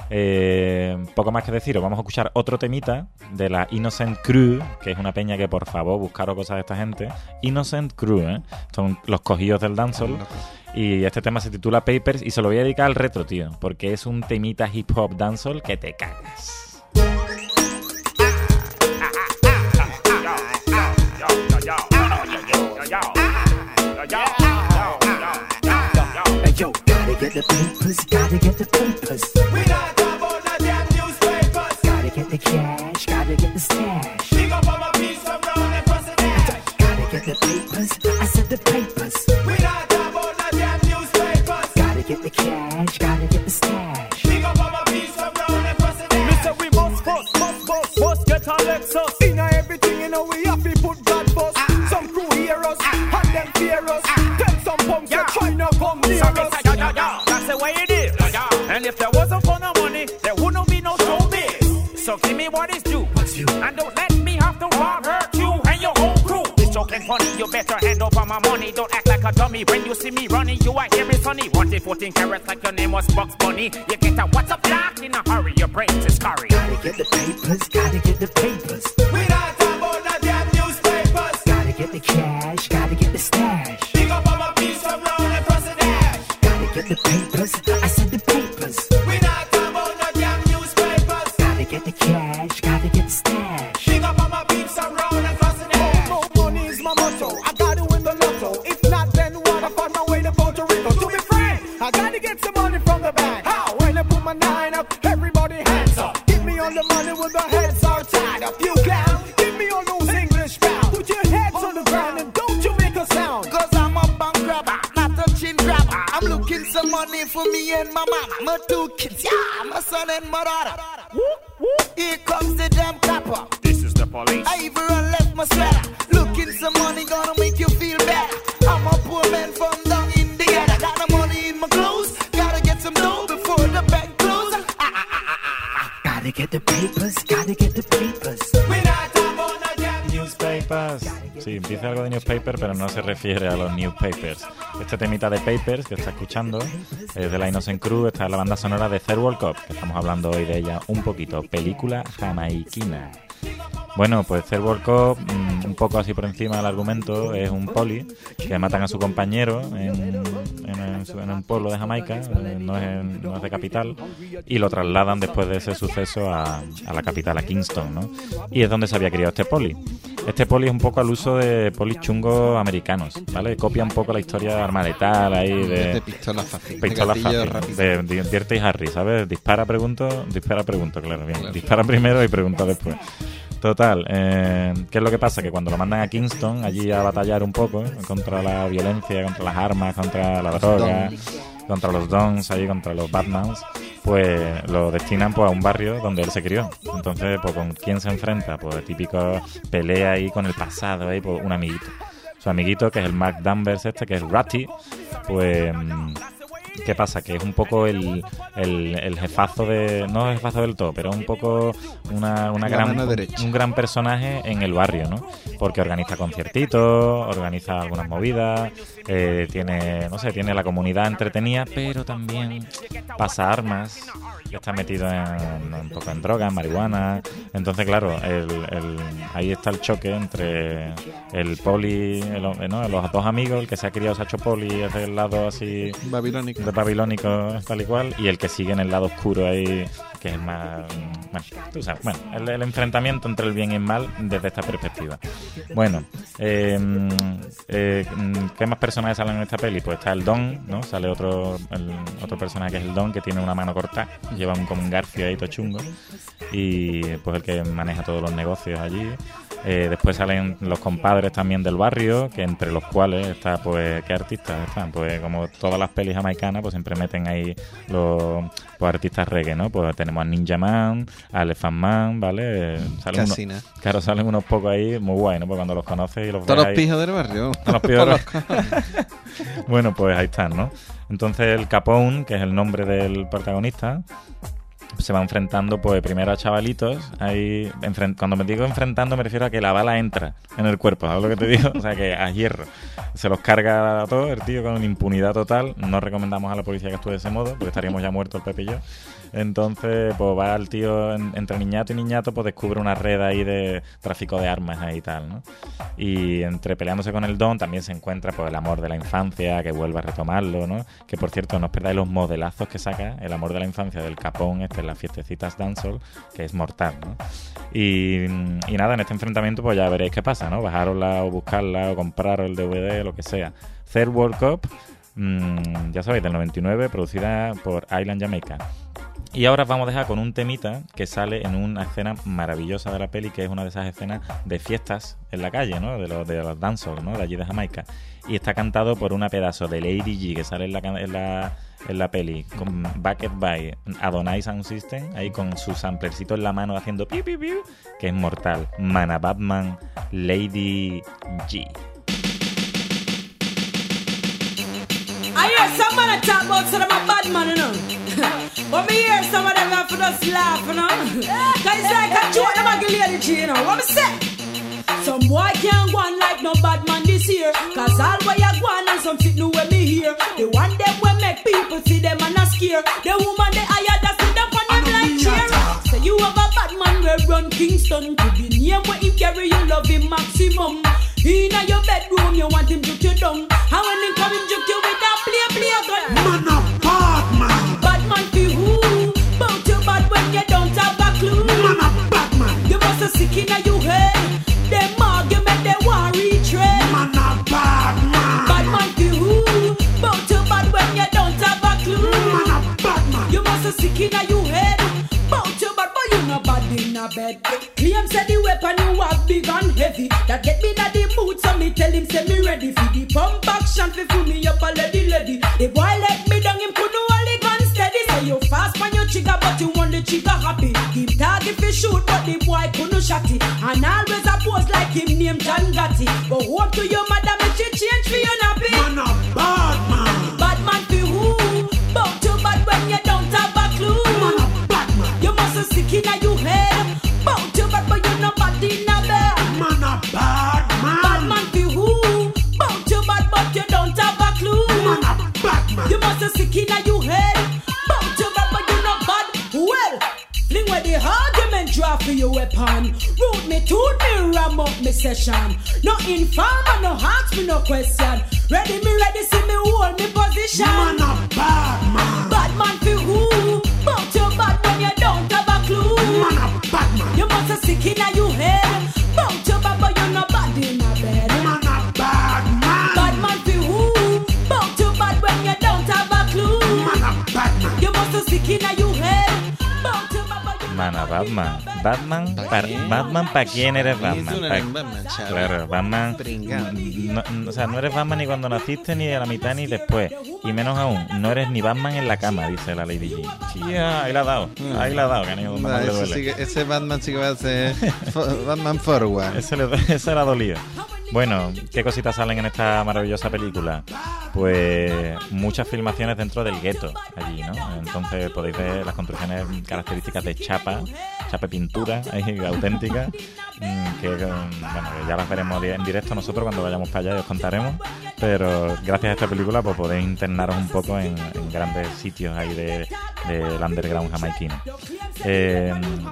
Eh, poco más que deciros, vamos a escuchar otro temita de la Innocent Crew, que es una peña que, por favor, buscaros cosas de esta gente. Innocent Crew, ¿eh? Son los cogidos del dancehall. Y este tema se titula Papers y se lo voy a dedicar al retro, tío, porque es un temita hip hop dancehall que te cagas. Yo, gotta get the papers, gotta get the papers. We not talk about no damn newspapers. Gotta get the cash, gotta get the stash. Big up on my piece of brown and cross the dash. Gotta get the papers, I said the papers. We not talk about no damn newspapers. Gotta get the cash, gotta get the stash. Big up on my piece of brown and cross the dash. Me say we must bust, must bust, must get on Lexus. In everything, you know, we have to put God first. Ah. Some crew hear us, ah. and them fear us. Ah. Tell some punks yeah. to try not come near so us. Say, yo, yo, yo. That's the way it is. Yo, yo. And if there wasn't for no money, there wouldn't be no showbiz. So give me what is due. What's due? And don't let me have to rob hurt you and your whole crew. This joking funny, you better hand over my money. Don't act like a dummy when you see me running. You are hearing sunny. Wanted fourteen carats like your name was Bugs Bunny. You get a what's up black in a hurry. Your brains is curry. Gotta get the papers, gotta get the papers. We not talk about no damn newspapers. Gotta get the cash, gotta get the stash. Big up on my piece of brown and cross the dash. Gotta get the papers, I said the papers. We not talk about no damn newspapers. Gotta get the cash, gotta get the stash. Big up on my piece of brown and cross the dash. More money is my motto. I gotta win the lotto. If not, then what? I find my way to Puerto Rico. To be frank, I gotta get some money from the bank. How? When I put my nine up, everybody hands up. Give me all the money with the heads are tied up. You clown, give me all those English pounds. Put your heads on the ground and don't you make a sound. Cause I'm a bank grabber, not a chin grabber. I'm looking some money for me and my mama. My two kids, yeah, my son and my daughter. Here comes the damn copper. This is the police. I even left my sweater. Looking some money gonna make you feel better. I'm a poor man from down in the ghetto. Got the money in my clothes. Gotta get some dough before the bank close. Ah, ah, ah, ah, ah. Gotta get the papers, gotta get the papers. We not talk about no damn Newspapers. Sí, dice algo de newspaper, pero no se refiere a los newspapers. Este temita de Papers que está escuchando es de la Innocent Crew. Esta es la banda sonora de Third World Cup, que estamos hablando hoy de ella un poquito. Película jamaiquina. Bueno, pues Third World Cup, mmm, un poco así por encima del argumento, es un poli que matan a su compañero en, en, en, en un pueblo de Jamaica, eh, no, es en, no es de capital, y lo trasladan después de ese suceso a, a la capital, a Kingston, ¿no? Y es donde se había criado este poli. Este poli es un poco al uso de polis chungos americanos, ¿vale? Copia un poco la historia de arma letal ahí de... De pistola fácil. Pistola de fácil. rápido. De, de Dirty Harry, ¿sabes? Dispara, pregunto, dispara, pregunto, claro, bien. Claro. Dispara primero y pregunta después. Total, eh, ¿qué es lo que pasa? Que cuando lo mandan a Kingston, allí a batallar un poco, ¿eh? Contra la violencia, contra las armas, contra la droga, contra los dons, ahí contra los Batmans, pues lo destinan pues a un barrio donde él se crió. Entonces, pues ¿con quién se enfrenta? Pues típico pelea ahí con el pasado, ahí pues un amiguito. Su amiguito, que es el Mark Danvers este, que es Ratty, pues... ¿qué pasa? Que es un poco el, el, el jefazo de... no el jefazo del todo, pero un poco una, una gran, un, un gran personaje en el barrio, ¿no? Porque organiza conciertitos, organiza algunas movidas, eh, tiene, no sé, tiene la comunidad entretenida, pero también pasa armas, está metido en, un poco en droga, en marihuana. Entonces, claro, el, el, ahí está el choque entre el poli, el, ¿no? los dos amigos, el que se ha criado, se ha hecho poli, es del lado así... babilónico. De babilónico, tal y cual, y el que sigue en el lado oscuro ahí, que es más... Bueno, tú sabes, bueno, el, el enfrentamiento entre el bien y el mal desde esta perspectiva. Bueno, eh, eh, ¿qué más personajes salen en esta peli? Pues está el Don, ¿no? Sale otro el, otro personaje que es el Don, que tiene una mano cortada, lleva un, como un garfio ahí todo chungo, y pues el que maneja todos los negocios allí. Eh, después salen los compadres también del barrio, que entre los cuales está, pues, ¿qué artistas están? Pues como todas las pelis jamaicanas, pues siempre meten ahí los pues, artistas reggae, ¿no? Pues tenemos a Ninja Man, a Elephant Man, ¿vale? Salen Casi unos, nada. claro, salen unos pocos ahí muy guay, ¿no? Pues cuando los conoces y los Todos ves los ahí, pijos del barrio. Todos los pijos del barrio. Bueno, pues ahí están, ¿no? Entonces el Capone, que es el nombre del protagonista, se va enfrentando pues primero a chavalitos ahí, enfrent- cuando me digo enfrentando me refiero a que la bala entra en el cuerpo, ¿sabes lo que te digo? O sea que a hierro se los carga a todos el tío con impunidad total. No recomendamos a la policía que actúe de ese modo porque estaríamos ya muertos el Pepe y yo. Entonces pues va el tío en, entre niñato y niñato, pues descubre una red ahí de tráfico de armas ahí y tal, ¿no? Y entre peleándose con el Don también se encuentra pues el amor de la infancia, que vuelve a retomarlo, ¿no? Que por cierto no os perdáis los modelazos que saca el amor de la infancia del Capone este en las fiestecitas dancehall, que es mortal, ¿no? Y, y nada, en este enfrentamiento pues ya veréis qué pasa, ¿no? Bajárosla o buscarla o compraros el D V D, lo que sea. Third World Cup, mmm, ya sabéis, del noventa y nueve, producida por Island Jamaica. Y ahora os vamos a dejar con un temita que sale en una escena maravillosa de la peli, que es una de esas escenas de fiestas en la calle, ¿no? De los, de los dancehall, ¿no? De allí de Jamaica. Y está cantado por una pedazo de Lady G que sale en la, en la, en la peli, con Backed by Adonai Sound System, ahí con su samplercito en la mano haciendo piu piu piu, que es mortal. Mana Batman, Lady G. I hear somebody talk about some of my bad man, you know. But me hear some of them have to just laugh, you know. Cause it's like a joke, them a give Lady G, you know. What me say? Some boy can't go on like no bad man this year. Cause all way you go on and some fit new when me hear. The one them will make people see them and not scare. The woman they hire that sit up on them like cheer. Say you have a bad man where run Kingston. To the name where he carry you love him maximum. Inna your bedroom you want him juke you down. And when he come him juke you with that play play gun. Man a bad man. Bad man for who? Bout you bad when you don't have a clue. Man a bad man. You must have sick inna your head. Them argument they want retread. Man a bad man. Bad man for who? Bout you bad when you don't have a clue. Man a bad man. You must have sick inna your head. Bout you bad but you no bad in a bed. Claim say the weapon you have big and heavy. That get me na the mood so me tell him say me ready for the pump action fi fool me up a lady lady. The boy let me down him couldn't hold the gun steady. Say you fast on your trigger but you want the trigger happy. Him target fi shoot but the boy couldn't shot it. And always a pose like him named John Gotti. Go home to your mother make she change for you nappy. Man a bad man. Bad man fi who? Bout you bad when you don't have a clue. Man a bad man. You must have sick inna your head. Bout you bad but you no bad in a bed. Man a bad man. Bad man fi who? Bout you bad but you don't have a clue. Man a bad man. You must have sick inna your head. Bout you bad but you no bad. Well, fling where the argument draw for your weapon. Root me to me ram up me session. No informer, no ask me no question. Ready me ready see me hold me position. Man a bad man. Bad man fi who? Bout you bad when you don't have a clue. Man a bad man. You must have sick inna your head. Bout you bad but you no bad in a bed. Man a bad man. Bad man fi who? Bout you bad when you don't have a clue. Man a bad man. You must have sick inna your head. Bout you bad but you Mana Batman. Batman, ¿Pa Batman ¿para quién eres Batman? Pa Batman claro, Batman. No, no, o sea, no eres Batman ni cuando naciste, ni a la mitad, ni después. Y menos aún, no eres ni Batman en la cama, dice la Lady G. Tía, ahí la ha dado. Ahí la ha dado, canijo. No, le duele. sí que, ese Batman sí que va a ser Batman Forward. Ese le, ese le ha dolido. Bueno, ¿qué cositas salen en esta maravillosa película? Pues muchas filmaciones dentro del gueto allí, ¿no? Entonces podéis ver las construcciones características de chapa, chapa pintura, ahí, auténtica, que bueno, ya las veremos en directo nosotros cuando vayamos para allá y os contaremos, pero gracias a esta película pues podéis internaros un poco en, en grandes sitios ahí de, del underground jamaiquino. Eh,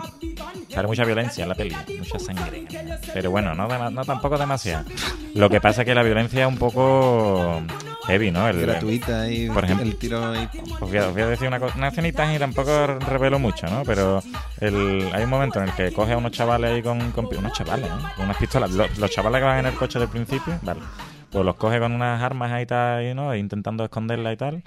sale mucha violencia en la peli, mucha sangre, pero bueno, no, no tampoco demasiado. Lo que pasa es que la violencia es un poco heavy, ¿no? El, gratuita y por ejemplo, el tiro ahí. Os voy a, os voy a decir una cosa, una escenita y tampoco revelo mucho, ¿no? Pero el, hay un momento en el que coge a unos chavales ahí con, con unos chavales, ¿eh? Con unas pistolas. Los, los chavales que van en el coche del principio, vale, pues los coge con unas armas ahí tal, ¿no? Intentando esconderla y tal.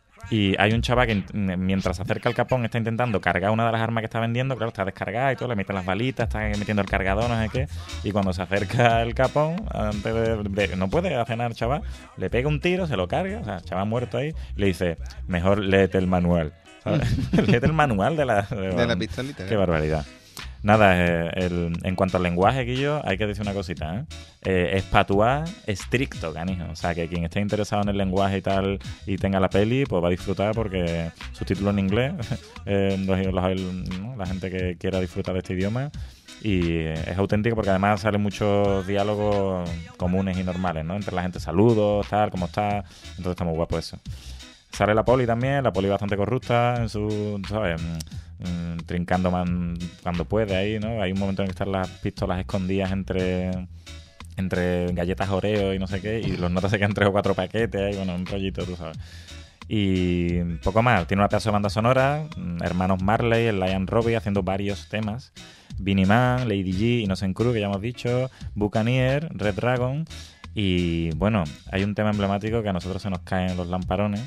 Y hay un chaval que mientras se acerca al capón está intentando cargar una de las armas que está vendiendo, claro, está descargada y todo, le mete las balitas, está metiendo el cargador, no sé qué, y cuando se acerca el capón, antes de, de, no puede hacer nada el chaval, le pega un tiro, se lo carga, o sea, el chaval muerto ahí, y le dice, mejor léete el manual, ¿sabes? Léete el manual de la, de, de la pistolita. Qué barbaridad. Nada, eh, el, en cuanto al lenguaje, Guillo, hay que decir una cosita, ¿eh? Eh, es patuá estricto, canijo. O sea, que quien esté interesado en el lenguaje y tal y tenga la peli, pues va a disfrutar porque subtítulos en inglés, eh, los, los, ¿no? La gente que quiera disfrutar de este idioma. Y es auténtico porque además salen muchos diálogos comunes y normales, ¿no? Entre la gente, saludos, tal, cómo está. Entonces está muy guapo eso. Sale la poli también, la poli bastante corrupta en su, ¿sabes? Mm, trincando man, cuando puede ahí, ¿no? Hay un momento en que están las pistolas escondidas entre entre galletas Oreo y no sé qué, y los notas se quedan tres o cuatro paquetes ahí, bueno, un rollito, tú sabes. Y poco más, tiene una pedazo de banda sonora, hermanos Marley, el Lion Robbie haciendo varios temas, Beenie Man, Lady G, Innocent Crew, que ya hemos dicho, Buccaneer, Red Dragon, y bueno, hay un tema emblemático que a nosotros se nos caen los lamparones,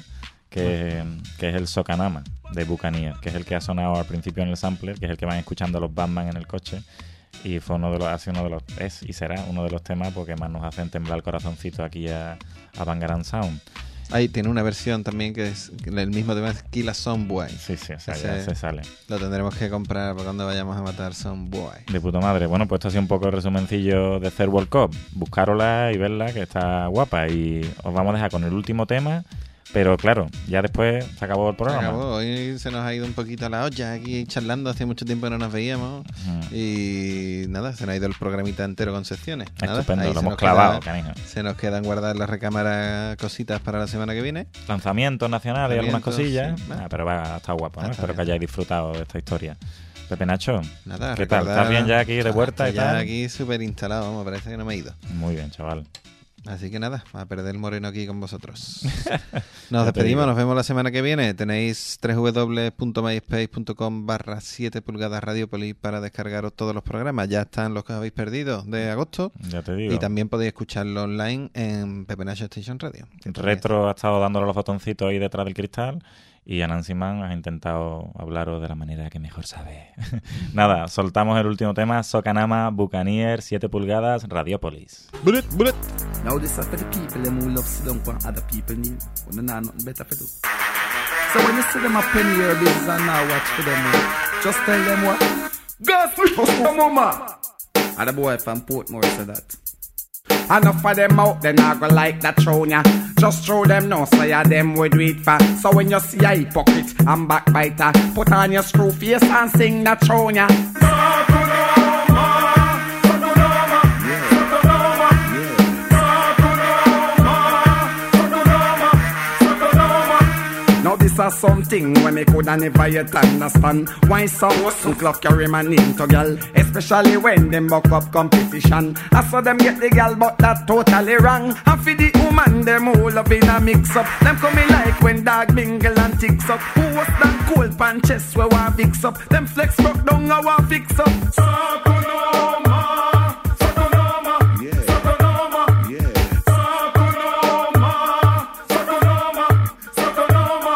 que, que es el Socanama de Buccaneer, que es el que ha sonado al principio en el sampler, que es el que van escuchando los Batman en el coche, y fue uno de los, ha sido uno de los, es y será uno de los temas porque más nos hacen temblar el corazoncito aquí a, a Bangarang Sound. Ahí tiene una versión también que es el mismo tema, es Kill a Soundboy. Sí, sí, o sea, ya se sale. Lo tendremos que comprar para cuando vayamos a matar Soundboy. De puta madre. Bueno, pues esto ha sido un poco el resumencillo de Third World Cup. Buscárosla y verla, que está guapa. Y os vamos a dejar con el último tema. Pero claro, ya después se acabó el programa. Se acabó. Hoy se nos ha ido un poquito la olla aquí charlando. Hace mucho tiempo que no nos veíamos. Uh-huh. Y nada, se nos ha ido el programita entero con secciones. Nada, estupendo, lo hemos clavado, canijo. Se nos quedan guardar en la recámara cositas para la semana que viene. Lanzamientos nacionales y algunas cosillas. Sí, ah, pero va a estar guapo, ¿no? Ah, Espero bien. que hayáis disfrutado de esta historia. Pepe Nacho, nada, ¿qué tal? ¿Estás bien ya aquí de vuelta y ya tal? aquí súper instalado, vamos, parece que no me he ido. Muy bien, chaval. Así que nada, a perder el moreno aquí con vosotros. Nos despedimos, nos vemos la semana que viene. Tenéis doble u doble u doble u punto myspace punto com barra siete pulgadas Radiopolis para descargaros todos los programas. Ya están los que os habéis perdido de agosto. Ya te digo. Y también podéis escucharlo online en Pepe Nacho Station Radio. Retro ha estado dándole los botoncitos ahí detrás del cristal. Y Anansi Man ha intentado hablaros de la manera que mejor sabe. Nada, soltamos el último tema. Socanama, Buccaneer, siete pulgadas, Radiopolis. Bullet, bullet. Now this is for the people them who love sit down for other people need. When they know nothing better for do. So when you see them a penny your bills and now watch for them, just tell them what. Go sleep for mama. And the boy from Portmore said that. Enough of them out, they not go like that throne ya. Just throw them no, so ya them would do it for. So when you see a hypocrite and backbiter, put on your screw face and sing that throne ya. Now this is something when me coulda never yet understand. Why some some club carry man into gal, especially when them buck up competition. I saw them get the gal, but that totally wrong. And for the woman, them all up in a mix up. Them coming like when dog mingle and ticks up. Who was that cold pan chest where one fix up? Them flex broke down, I want fix up. Sakunoma, Sakunoma, yeah. Sakunoma, yeah. Sakunoma, Sakunoma, Sakunoma.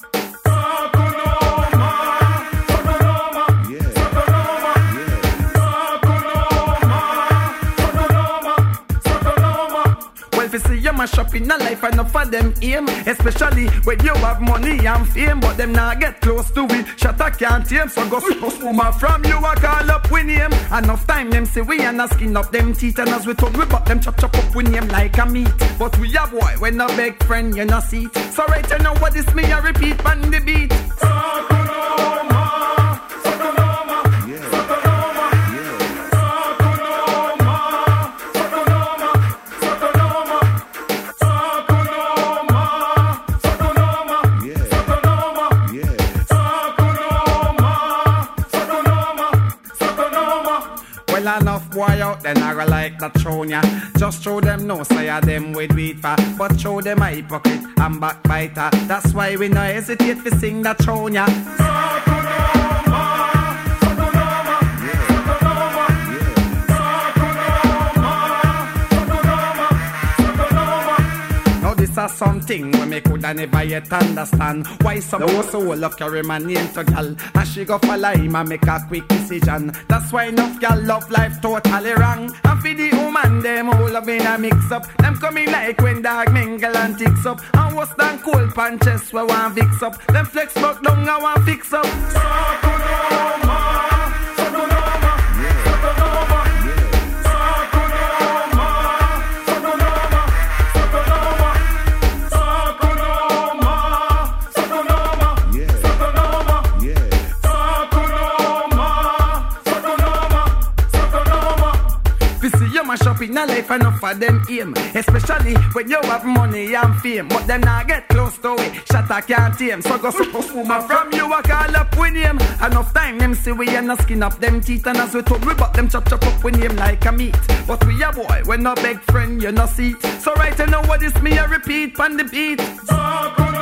Well, if you see you mash up in a life, enough for them aim. Especially when you have money and fame, but them not get close to it. Shatter can't tame, so go suppose woman from you I call up with name. Enough time them say we and skin up them teeth, and as we talk we but them chop chop up with name like a meat. But we a boy when a big friend you no see it. So right you know what this me I repeat on the beat. Sakunoma, Sakunoma, yeah. Sakunoma, yeah. Sakunoma, Sakunoma, Sakunoma, Sakunoma, Sakunoma, yeah. Sakunoma, yeah. Sakunoma, Sakunoma, Sakunoma. Well enough boy out then I go like that throne ya. Just show them no say so them with weed for. But show them a hypocrite and backbiter. That's why we no hesitate to sing that throne ya. Sakunoma, Sakunoma, yeah. Sakunoma, yeah. Sakunoma, Sakunoma, Sakunoma. Now this is something we me coulda never yet understand. Why some also will love carry my name to gal, and she go follow him and make a quick decision. That's why enough gal love life totally wrong. And for the woman them all love in a mix up. Them coming like when dog mingle and ticks up. And what's than cold punches we want fix up. Them flex buck down I want fix up. Sakunoma, Sakunoma, yeah. Sakunoma, yeah. Sakunoma, Sakunoma, Sakunoma, Sakunoma, Sakunoma, yeah. Sakunoma, yeah. Sakunoma, Sakunoma, Sakunoma. We see you mash up in a life enough for them aim. Especially when you have money and fame, but them not get close to it. Shatter can't tame, so go suppose woman from you I call up with name. Enough time them see we and skin up them teeth, and as we talk we but them chop chop up with name like a meat. But we a boy, we no beg friend, you no see it. So right you know what this me I repeat on the beat.